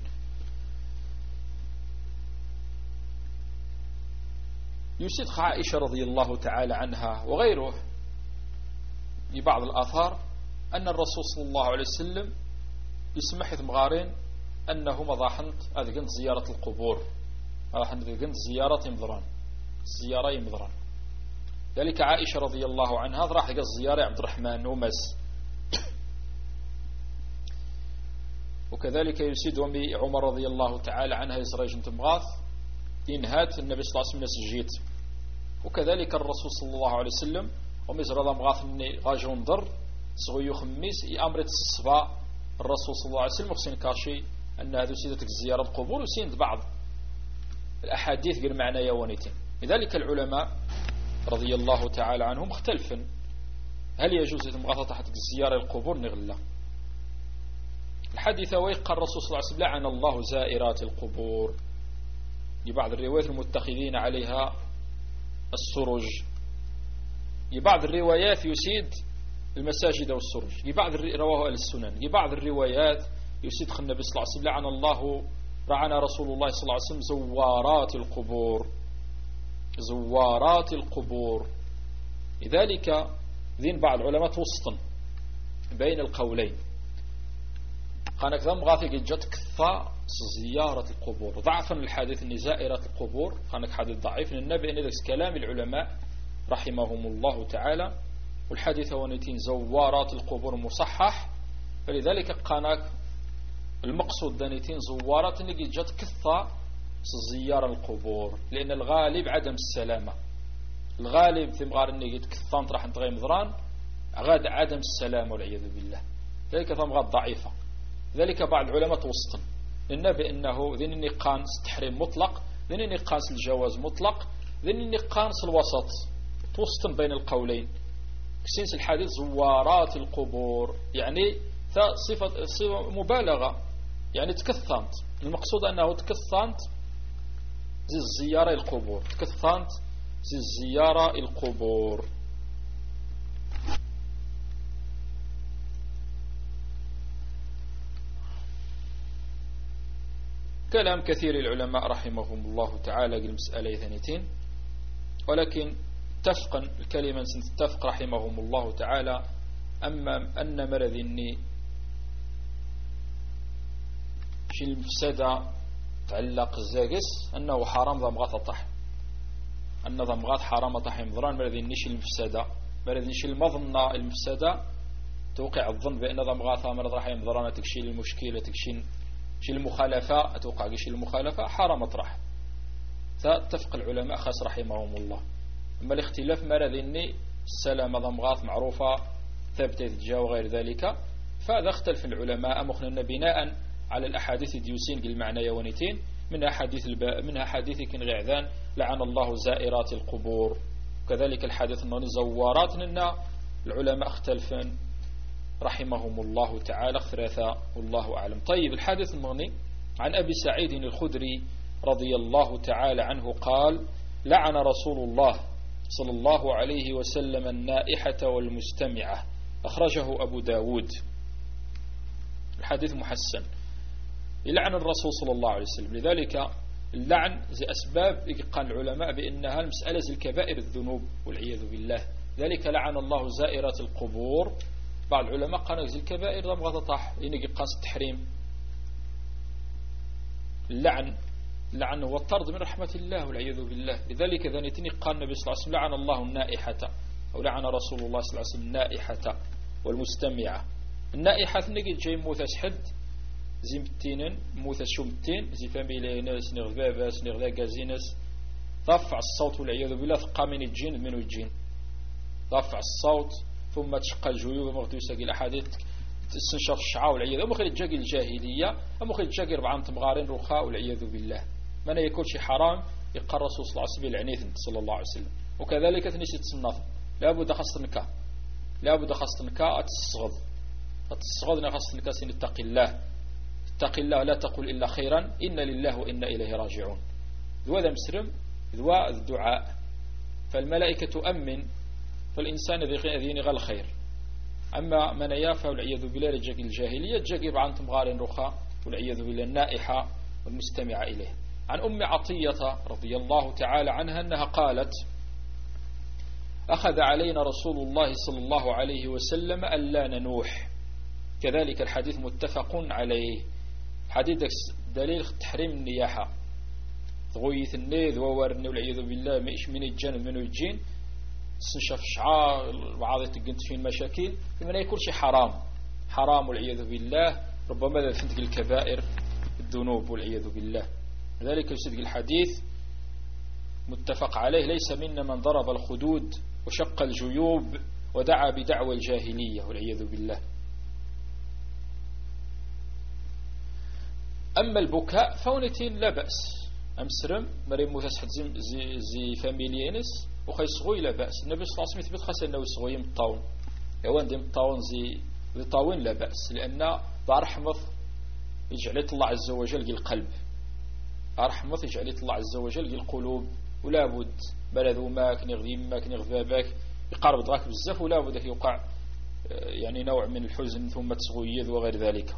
يصدق عائشة رضي الله تعالى عنها وغيره لبعض الآثار أن الرسول صلى الله عليه وسلم يسمح ثمغارين أنه مضاحنت أذقنت زيارة القبور، أذقنت زيارة مضران، زيارة مضران. ذلك عائشة رضي الله عنها راح يقص زيارة عبد الرحمن ومس. وكذلك يسيد ومي عمر رضي الله تعالى عنها يسرج تمغاث إنهات النبي صلى الله عليه وسلم نسجيت. وكذلك الرسول صلى الله عليه وسلم ومزر ذا مغاث مني غاجون ضر صغيو خميس أمرت الصفاء الرسول صلى الله عليه وسلم وخسين كاشي أن هذا سيدتك الزيارة القبور وسيند بعض الأحاديث غير معنى يوانيتين. لذلك العلماء رضي الله تعالى عنهم مختلفا هل يجوز مغاثة تحت الزيارة القبور نغلا. الحديث ويقى الرسول صلى الله عليه وسلم لعن الله زائرات القبور، لبعض الروايات المتخذين عليها السرج، لبعض الروايات يسيد المساجد والسرج، لبعض رواه أهل السنن، لبعض الروايات يسيد النبي صلى الله عليه وسلم لعن الله لعن رسول الله صلى الله عليه وسلم زوارات القبور، زوارات القبور. لذلك ذين بعض العلماء وسطا بين القولين، قالك ذم غاثي قد جت كثا زيارة القبور ضعفا الحديث أن زائرة القبور قالك حديث ضعيف النبي أن ذلك كلام العلماء رحمهم الله تعالى. والحديث ونتين زوارات القبور مصحح، فلذلك قالك المقصود دانيتين زوارات أن قد جت كثا زيارة القبور، لأن الغالب عدم السلامة، الغالب ثم غار أن قد كثان راح نتغير مضران غاد عدم السلامة والعياذ بالله، ذلك ثم غاد ضعيفة. ذلك بعض العلماء توسطن لأن بأنه ذن النقان التحريم مطلق، ذن النقان الجواز مطلق، ذن النقان الوسط توسطن بين القولين. كسينس الحديث زوارات القبور يعني صفة, صفة مبالغة، يعني تكثنت، المقصود أنه تكثنت زي الزيارة القبور، تكثنت زي الزيارة القبور. كلام كثير العلماء رحمهم الله تعالى المسألة ثانيتين، ولكن اتفقا الكلمة سنتفق رحمهم الله تعالى أما أن مرض إني شي المفسدة تعلق الزاقس أنه حرام ضمغاث طح، أن ضمغاث حرام طح مضران مرض إني شي المفسدة، مرض إني شي المظنة المفسدة توقع الظن بأن ضمغاث مرض راح يمضران تكشي المشكلة تكشي شي المخالفة أتوقع شي المخالفة حرام طرح. فاتفق العلماء خاص رحمهم الله. أما الاختلاف مرض إني السلامة ضمغاث معروفة ثابتة جا وغير ذلك، فهذا اختلف العلماء مخنا بناء على الأحاديث ديوسين بالمعنى يوانيتين، منها حديث الباء منها حديث كن غعذان لعن الله زائرات القبور، وكذلك الحديث النوني زوارات لنا العلماء اختلفن رحمهم الله تعالى ثلاثة والله أعلم. طيب الحديث المغني عن أبي سعيد الخدري رضي الله تعالى عنه قال لعن رسول الله صلى الله عليه وسلم النائحة والمستمعة، أخرجه أبو داود. الحديث محسن. يلعن الرسول صلى الله عليه وسلم، لذلك اللعن زي أسباب قال العلماء بأنها المسألة زي الكبائر الذنوب والعياذ بالله، ذلك لعن الله زائرات القبور. بعض العلماء قالوا زي الكبائر ضم غطاح ينقي قاس التحريم. اللعن اللعن هو الطرد من رحمة الله والعياذ بالله، لذلك ذنيتني قال النبي صلى الله عليه وسلم لعن الله النائحة، أو لعن رسول الله صلى الله عليه وسلم النائحة والمستمعة. النائحة نقي جاي موثس حد زي متينن موثس شمتين زي فاميلي ناس نغذاباس نغذاقا زينس رفع الصوت والعياذ بالله ثقا من الجين من الجين، رفع الصوت ثم تشقى الجيوب ومغدو يساقي الأحاديث تستنشر الشعاع والعياذ أمخي الجاقي الجاهلية أمخي الجاقي ربعان تمغارين رخاء والعياذ بالله من يكون شي حرام يقال الرسول صلى الله عليه وسلم العنيث صلى الله عليه وسلم. وكذلك تنسي تصنف لابد خاصة لابد خاصة أتصغض أتصغض خاصة سن اتق الله اتق الله لا تقول إلا خيرا إن لله وإنا إليه راجعون. ذو مسلم ذو الدعاء فالملائكة تؤمن فالإنسان ذي غير الخير. أما من يافى والعياذ بالله رجاق الجاهلية جاقب عن تمغار رخاء والعياذ بالله النائحة والمستمع إليه. عن أم عطية رضي الله تعالى عنها أنها قالت أخذ علينا رسول الله صلى الله عليه وسلم ألا ننوح. كذلك الحديث متفق عليه. حديث دليل تحريم النياحة تغويث النيذ وورني والعياذ بالله مش من الجن من الجين تنشف شعار بعض تقنت في المشاكل فمن يكون شيء حرام حرام والعياذ بالله ربما ذا فنتق الكبائر الذنوب والعياذ بالله. ذلك يصدق الحديث متفق عليه ليس منا من ضرب الخدود وشق الجيوب ودعا بدعوى الجاهلية والعياذ بالله. أما البكاء فونتين لا بأس أمسرم مريم مثسحت زي, زي, زي فاميليينس وخي صغوي لا بأس. النبي صلى الله عليه وسلم يثبت خاصة أنه صغوي مطاون يوان دي مطاون زي ذي طاون لا بأس لأن بارحمض يجعل الله عز وجل القلب أرحمض يجعل الله عز وجل القلوب ولا بد بلذو ماك نغذي ماك نغذى باك يقارب ضاك بزاف ولا بد يوقع يعني نوع من الحزن ثم تسغيذ وغير ذلك.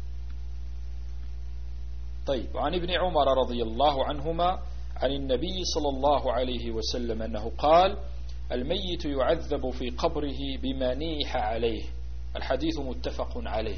طيب وعن ابن عمر رضي الله عنهما عن النبي صلى الله عليه وسلم أنه قال الميت يعذب في قبره بما نيح عليه. الحديث متفق عليه.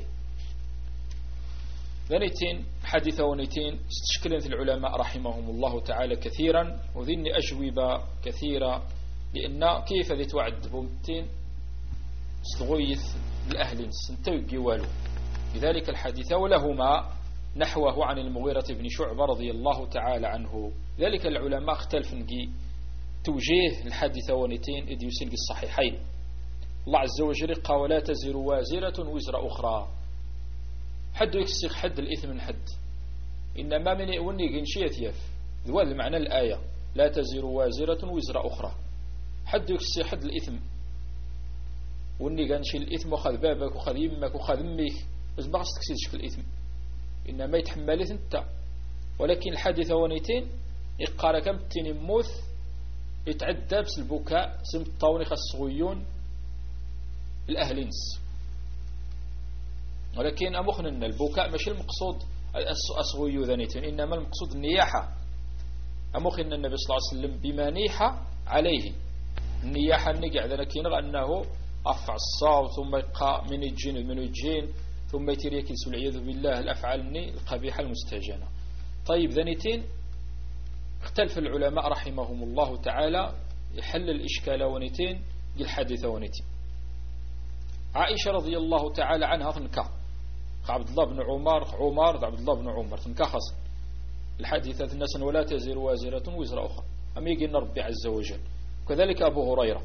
ذنيتين حديث ونيتين استشكلت العلماء رحمهم الله تعالى كثيرا وذني أجوبة كثيرة لأن كيف ذي تعذب متين استغيث الأهل سنتوي قوالو. لذلك الحديث ولهما نحوه عن المغيرة بن شعبة رضي الله تعالى عنه. ذلك العلماء اختلفوا في توجيه الحديث ونيتين إذ يسنق الصحيحين. الله عز وجل قال ولا تزر وازرة وزر أخرى. حد يكسر حد الإثم من حد إنما من يؤني قنشية يف ذو المعنى الآية لا تزر وازرة وزر أخرى. حد يكسر حد الإثم وني قنشي الإثم وخذ بابك وخذ يمك وخذ أمك بس ما قصد تكسيرش في الإثم إنما يتحملت أنت. ولكن الحادثة ونيتين إقارة كم تنموث يتعدى بس البكاء سمت الطاوني خاصغيون الأهلينس. ولكن أمخنا أن البكاء مش المقصود أصغيو ذنيتين إنما المقصود النياحة. أمخنا النبي صلى الله عليه وسلم بما نيح عليه النياحة نقع ذلك أنه أرفع الصوت ثم يقع من الجين من الجين ثم يتريك والعياذ بالله الأفعال القبيحة المستهجنة. طيب ذنيتين اختلف العلماء رحمهم الله تعالى يحل الإشكال ونيتين الحديث ونيتين. عائشة رضي الله تعالى عنها ثنكا عبد الله بن عمر عمر عبد الله بن عمر ثنكا خاص الحديثة الناس ولا تزر وازرة وزر أخرى أم يقين ربي عز وجل. وكذلك أبو هريرة.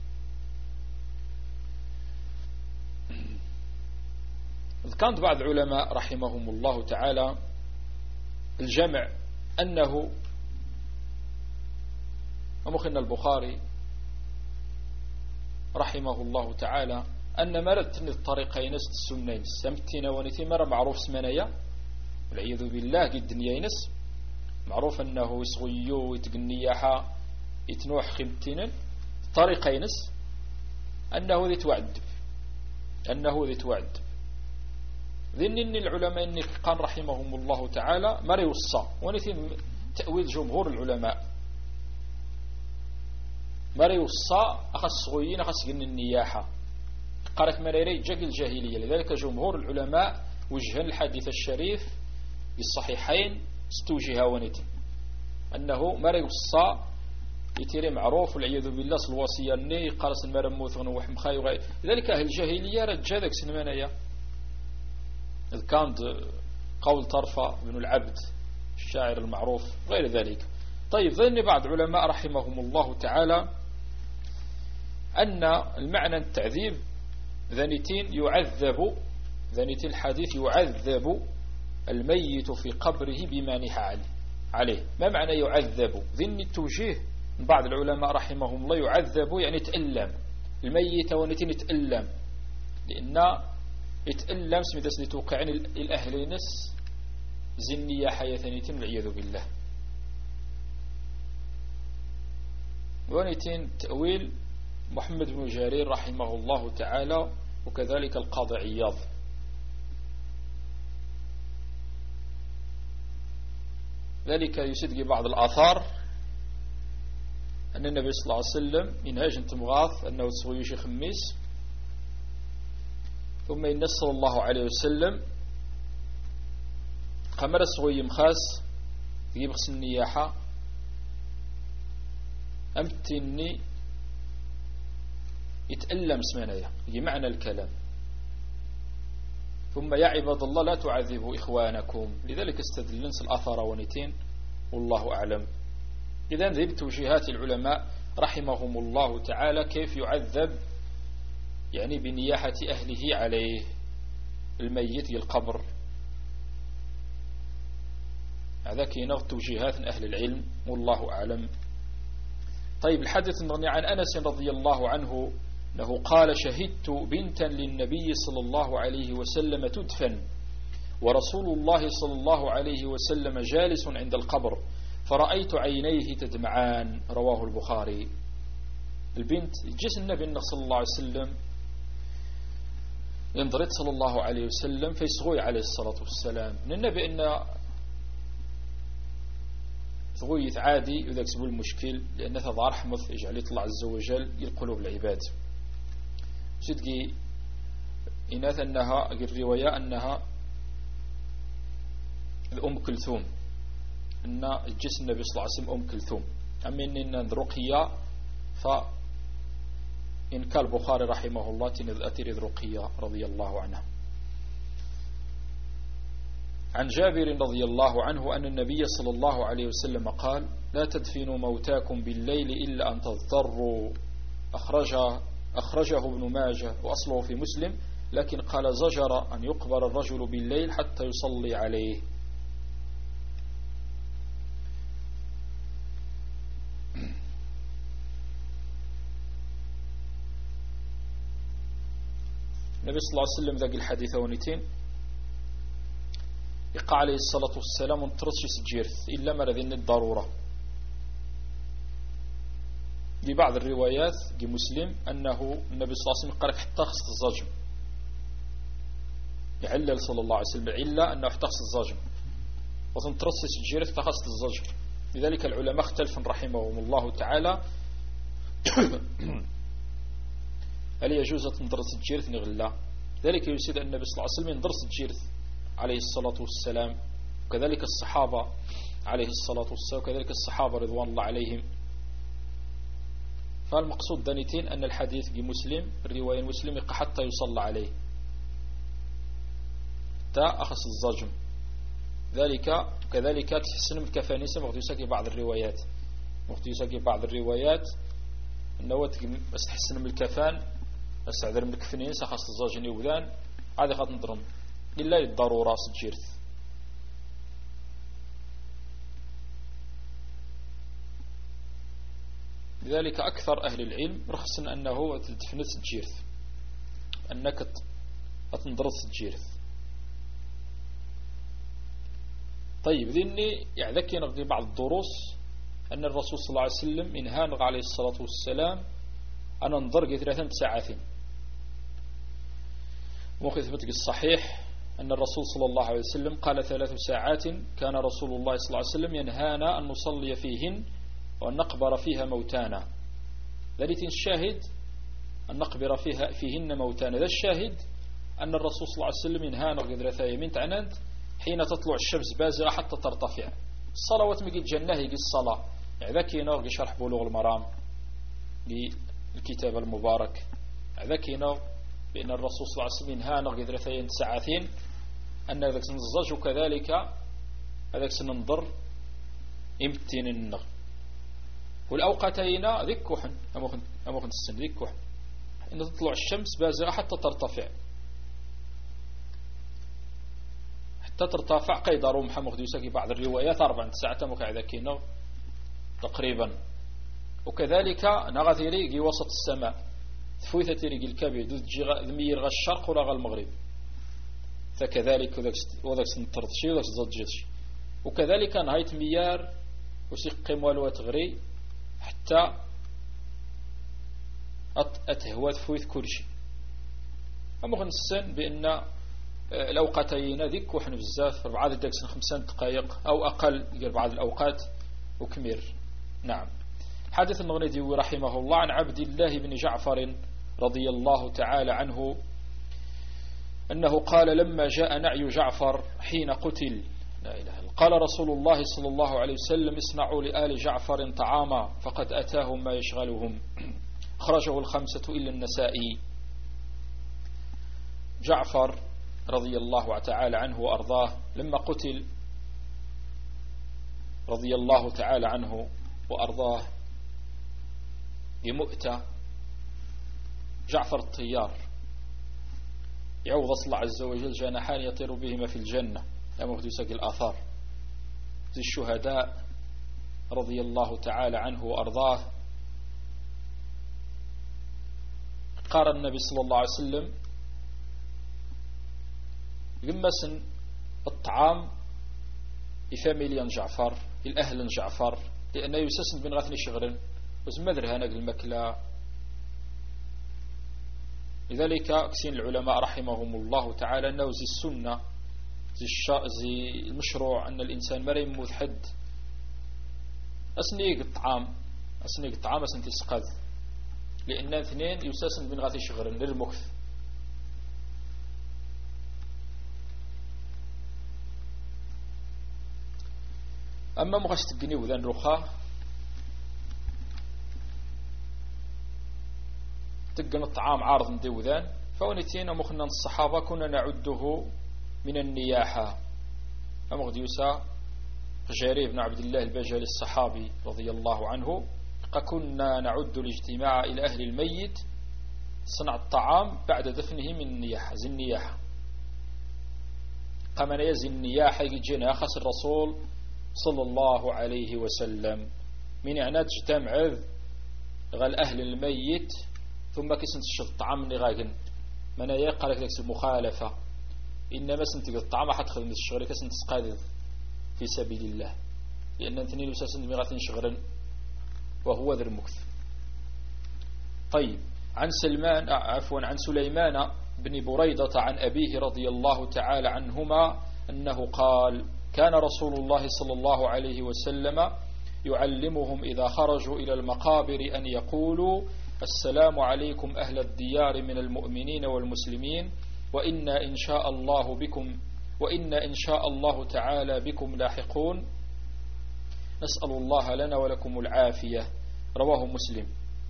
كانت بعض العلماء رحمهم الله تعالى الجمع أنه أمخنا البخاري رحمه الله تعالى أن مرت الطريقين السنين سمتين ونتين مرة معروف سمنايا والعياذ بالله قد دنياينس معروف أنه يسغيو يتقنياحا يتنوح خمتين طريقينس أنه ذي توعد أنه ذي توعد ذنين العلماء إني قال رحمهم الله تعالى ما يوصى ونثين تأويل جمهور العلماء ما يوصى أخص غيين أخص قن النياحة قالت مريري جاق الجاهلية. لذلك جمهور العلماء وجهن الحديث الشريف بالصحيحين استوجها ونثين أنه ما يوصى يتيري معروف والعياذ بالله الوصية الني قارس المرموث ونوح مخاي وغير. لذلك أهل الجاهلية رجع ذاك سنمانيا إذ كان قول طرفة بن العبد الشاعر المعروف غير ذلك. طيب ظن بعض علماء رحمهم الله تعالى أن المعنى التعذيب ذنيتين يعذب ذنيتين الحديث يعذب الميت في قبره بما نحى عليه. ما معنى يعذب؟ ذن التوجيه من بعض العلماء رحمهم الله يعذب يعني يتألم الميت ونتين يتألم، لأن يتألم سميتاس لتوقعني الأهل نس زنية حياة ثانيتين والعياذ بالله. ونتين تأويل محمد بن جرير رحمه الله تعالى وكذلك القاضي عياض. ذلك يسدق بعض الآثار أن النبي صلى الله عليه وسلم منهاج تمغاث أنه تسوي شي خميس، ثم النبي صلى الله عليه وسلم قمر سوي مخاس يجيب خس النياحة أمتني يتألم سمانيا يجي معنى الكلام. ثم يا عباد الله لا تعذبوا إخوانكم، لذلك استدلنس الأثر ونتين والله أعلم. إذن ذي بتوجيهات العلماء رحمهم الله تعالى كيف يعذب يعني بنياحة أهله عليه الميت القبر. هذا كينا توجيهات أهل العلم والله أعلم. طيب الحديث المغني عن أنس رضي الله عنه أنه قال شهدت بنتا للنبي صلى الله عليه وسلم تدفن ورسول الله صلى الله عليه وسلم جالس عند القبر فرأيت عينيه تدمعان، رواه البخاري. البنت جس النبي صلى الله عليه وسلم ينظرت صلى الله عليه وسلم في صغوي عليه الصلاة والسلام من النبي أن صغوية عادي وذاك سبب المشكل لأن تظهر حمث يجعل يطلع عز وجل القلوب العباد. صدقي إناث أنها الرواية أنها أم كلثوم، أن الجسم النبي صلى الله عليه وسلم أم كلثوم. أما إن رقية فإن كان البخاري رحمه الله تنذ رقية رضي الله عنها. عن جابر رضي الله عنه أن النبي صلى الله عليه وسلم قال لا تدفنوا موتاكم بالليل إلا أن تضطروا، أخرجه, أخرجه ابن ماجه وأصله في مسلم، لكن قال زجر أن يقبر الرجل بالليل حتى يصلي عليه. النبي صلى الله عليه وسلم ذاك الحديث ونتين يقع عليه الصلاة والسلام ونترسش سجيرث إلا مرذين الضرورة. لبعض الروايات في مسلم أنه النبي صلى الله عليه وسلم قال حتى خص الزجم، يعلل صلى الله عليه وسلم إلا أنه حتى خص الزجم وتنترسش سجيرث تخص الزجم. لذلك العلماء اختلفوا رحمهم الله تعالى هل يجوز تندرس الجيرث نغلا. ذلك يسيد النبي صلى الله عليه وسلم يندرس الجيرث عليه الصلاة والسلام، وكذلك الصحابة عليه الصلاة والسلام، وكذلك الصحابة رضوان الله عليهم. فالمقصود دانيتين أن الحديث بمسلم الرواية المسلم حتى يصلى عليه تا أخص الزجم. ذلك كذلك تحسن من كفانيسة مغتوسة في بعض الروايات مغتوسة في بعض الروايات أنه تحسن من الكفان استعذر من الكفنين سخص الزجن يوذان هذا خاط نضرم إلا للضرورة سجيرث. لذلك أكثر أهل العلم رخصا أنه تدفنت سجيرث أنك تندرس سجيرث. طيب ذني يعني ذكي نغضي بعض الدروس أن الرسول صلى الله عليه وسلم إنهان عليه الصلاة والسلام أن ننظر ثلاثة ساعات. وخذ الصحيح أن الرسول صلى الله عليه وسلم قال ثلاث ساعات كان رسول الله صلى الله عليه وسلم ينهانا أن نصلي فيهن وأن نقبر فيها موتانا. ذلك الشاهد أن نقبر فيها فيهن موتانا. ذا الشاهد أن الرسول صلى الله عليه وسلم ينهانا قدر يمين تعنند حين تطلع الشمس بازغة حتى ترتفع. الصلوات مجي الجنة هي الصلاة يعني ذاك ينور شرح بلوغ المرام للكتاب المبارك. ذاك ينور بأن الرسول صلى الله عليه وسلم ينهانا قدر ثلاث ساعتين أن ذاك سنزج وكذلك هذاك سننظر امتن النغ والأوقاتين ذكوحن أموخن السن ذكوحن إن تطلع الشمس بازغة حتى ترتفع، حتى ترتفع قيدروا محمد يوسكي بعض الروايات أربع ساعات مكعدة كينو تقريبا. وكذلك نغثيري وسط السماء ثفويثة تيري الكبير ذمير غا الشرق ولا غا المغرب، فكذلك وذاك سنترضشي وذاك زدجتشي. وكذلك نهاية ميار وسيق قيموال وتغري حتى أتهوى ثفويث كل شيء. أما غنسن بأن الأوقاتين ذيك وحن بزاف بعض الدقسن خمسين دقائق أو أقل بعض الأوقات وكمير. نعم. حدث النغندي رحمه الله عن عبد الله بن جعفر رضي الله تعالى عنه أنه قال لما جاء نعي جعفر حين قتل لا إله إلا قال رسول الله صلى الله عليه وسلم اصنعوا لآل جعفر طعاما فقد أتاهم ما يشغلهم. أخرجه الخمسة إلا النسائي. جعفر رضي الله تعالى عنه وأرضاه لما قتل رضي الله تعالى عنه وأرضاه بمؤتة، جعفر الطيار يعوض الله عز وجل جناحان يطير بهما في الجنة يا مهدسك الآثار زي الشهداء رضي الله تعالى عنه وأرضاه. قال النبي صلى الله عليه وسلم يمسن الطعام لفاميليا جعفر الأهل جعفر لأنه يسسن بن غاثني شغرن وزمدر هنا المكلا. لذلك كسين العلماء رحمهم الله تعالى أنه زي السنة زي, الشا... زي المشروع أن الإنسان مريم مذحد أسنيق الطعام أسنيق الطعام أسنتي سقذ لأن اثنين يسسن بن غاثي شغرن للمكث. أما مغاش تقني وذان رخاه تقن الطعام عارض ندوذان فونتين مخنا الصحابة كنا نعده من النياحة. أمغد يوسى جرير بن عبد الله البجلي الصحابي رضي الله عنه كنا نعد الاجتماع إلى أهل الميت صنع الطعام بعد دفنه من النياحة زي النياحة. قام يزي النياحة يجينا خاص الرسول صلى الله عليه وسلم من يعني تجتمع غال أهل الميت ثم كسنت الشط الطعام اللي غاقن من يقال لك المخالفة إنما سنت الطعام حتى خدمة الشغل كسنت تسقاذ في سبيل الله لأن اثنين وساسن مغاثين شغرا وهو ذا المكث. طيب عن سلمان عفوا عن سليمان بن بريدة عن أبيه رضي الله تعالى عنهما أنه قال كان رسول الله صلى الله عليه وسلم يعلمهم إذا خرجوا إلى المقابر أن يقولوا السلام عليكم أهل الديار من المؤمنين والمسلمين وإنا إن شاء الله بكم وإنا إن شاء الله تعالى بكم لاحقون نسأل الله لنا ولكم العافية. رواه مسلم.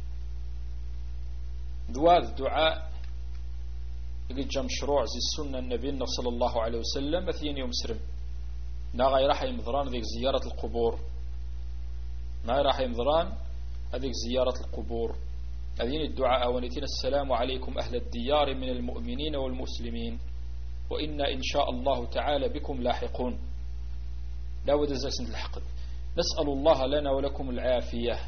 ذوات دعاء يقول جا مشروع زي السنة النبي صلى الله عليه وسلم مثلين يوم سرم نا غير راح يمضران ذيك زيارة القبور ما راح يمضران هذيك زيارة القبور. هذين الدعاء ونتين السلام عليكم أهل الديار من المؤمنين والمسلمين وإنا إن شاء الله تعالى بكم لاحقون. لا ودزك سنت الحقد. نسأل الله لنا ولكم العافية.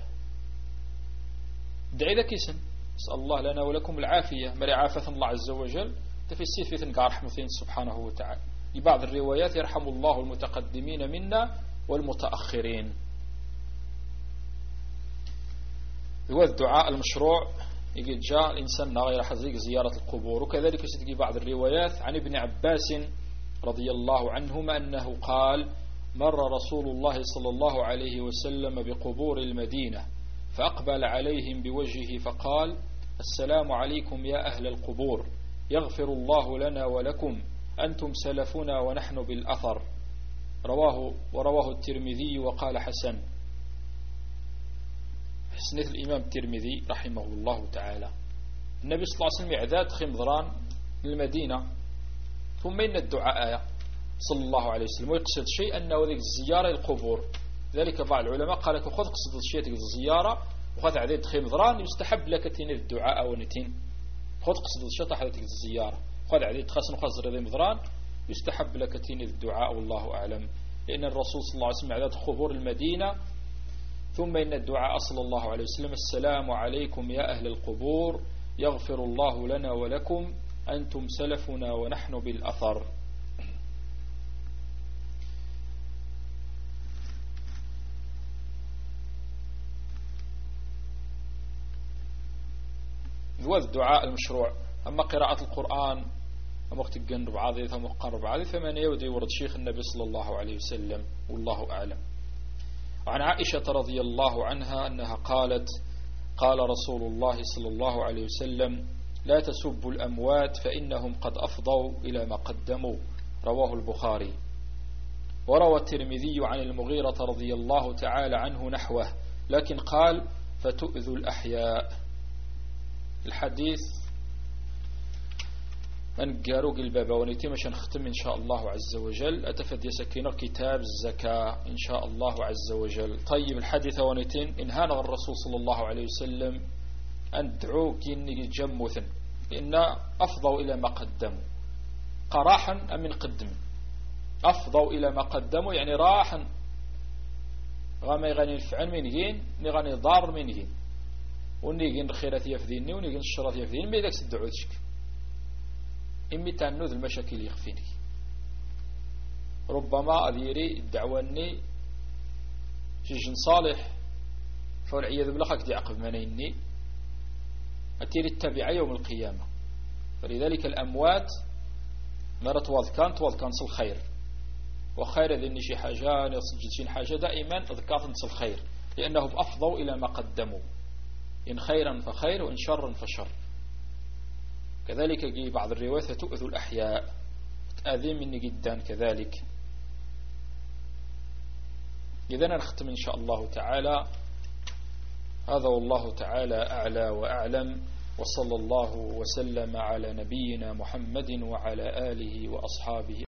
دعي ذا كيسن نسأل الله لنا ولكم العافية مري عافة الله عز وجل تفي السيف يثنق رحمتين سبحانه وتعالى. لبعض الروايات يرحم الله المتقدمين منا والمتأخرين. هو الدعاء المشروع يقول جاء الإنسان غير حزيق زيارة القبور. وكذلك ستجي بعض الروايات عن ابن عباس رضي الله عنهما أنه قال مر رسول الله صلى الله عليه وسلم بقبور المدينة فأقبل عليهم بوجهه فقال السلام عليكم يا أهل القبور يغفر الله لنا ولكم أنتم سلفنا ونحن بالأثر. رواه ورواه الترمذي وقال حسن. حسنة الإمام الترمذي رحمه الله تعالى. النبي صلى الله عليه وسلم إعداد خمضران للمدينة ثم إن الدعاء صلى الله عليه وسلم ويقصد شيء أنه ذلك الزيارة القبور. ذلك بعض العلماء قال لك خذ قصد الشيء الزيارة وخذ عدد خمضران يستحب لك تين الدعاء ونتين خذ قصد الشطح هذه الزيارة خذ عديد تخسن خزر ذي مضران يستحب لك تين الدعاء والله أعلم، لأن الرسول صلى الله عليه وسلم عدد خبور المدينة ثم إن الدعاء صلى الله عليه وسلم السلام عليكم يا أهل القبور يغفر الله لنا ولكم أنتم سلفنا ونحن بالأثر. ذو الدعاء المشروع. أما قراءة القرآن وقت الجنب عاضي ثم قرب عاضي فمن يودي ورد شيخ النبي صلى الله عليه وسلم والله أعلم. وعن عائشة رضي الله عنها أنها قالت قال رسول الله صلى الله عليه وسلم لا تسبوا الأموات فإنهم قد أفضوا إلى ما قدموا، رواه البخاري. وروى الترمذي عن المغيرة رضي الله تعالى عنه نحوه لكن قال فتؤذوا الأحياء. الحديث أنقاروا قلبابا ونتي مش نختم إن شاء الله عز وجل أتفدي سكينة كتاب الزكاة إن شاء الله عز وجل. طيب الحديث ونتين إن هان الرسول صلى الله عليه وسلم أن دعوا كيني جموثا لأن أفضوا إلى ما قدموا قراحا أم من قدم أفضوا إلى ما قدموا يعني راحا غما يغني الفعل من جين نغني ضار من جين ونيجين الخيرات يفذيني ونيجين الشرات يفذيني ما يدكس الدعوة تشك إمي تعنوذ المشاكل يخفيني ربما أذيري الدعواني جيجن صالح فالعياذ بالله دي عقب منيني أتيري التبعي يوم القيامة. فلذلك الأموات مرة توض كان توض كان صل خير وخير ذي شي حاجة يصجد حاجة دائما ذكاث نصل خير لأنهم أفضوا إلى ما قدموا إن خيرا فخير وإن شرا فشر. كذلك جي بعض الروايات تؤذوا الأحياء تأذي مني جدا كذلك. إذا نختم إن شاء الله تعالى هذا والله تعالى أعلى وأعلم وصلى الله وسلم على نبينا محمد وعلى آله وأصحابه.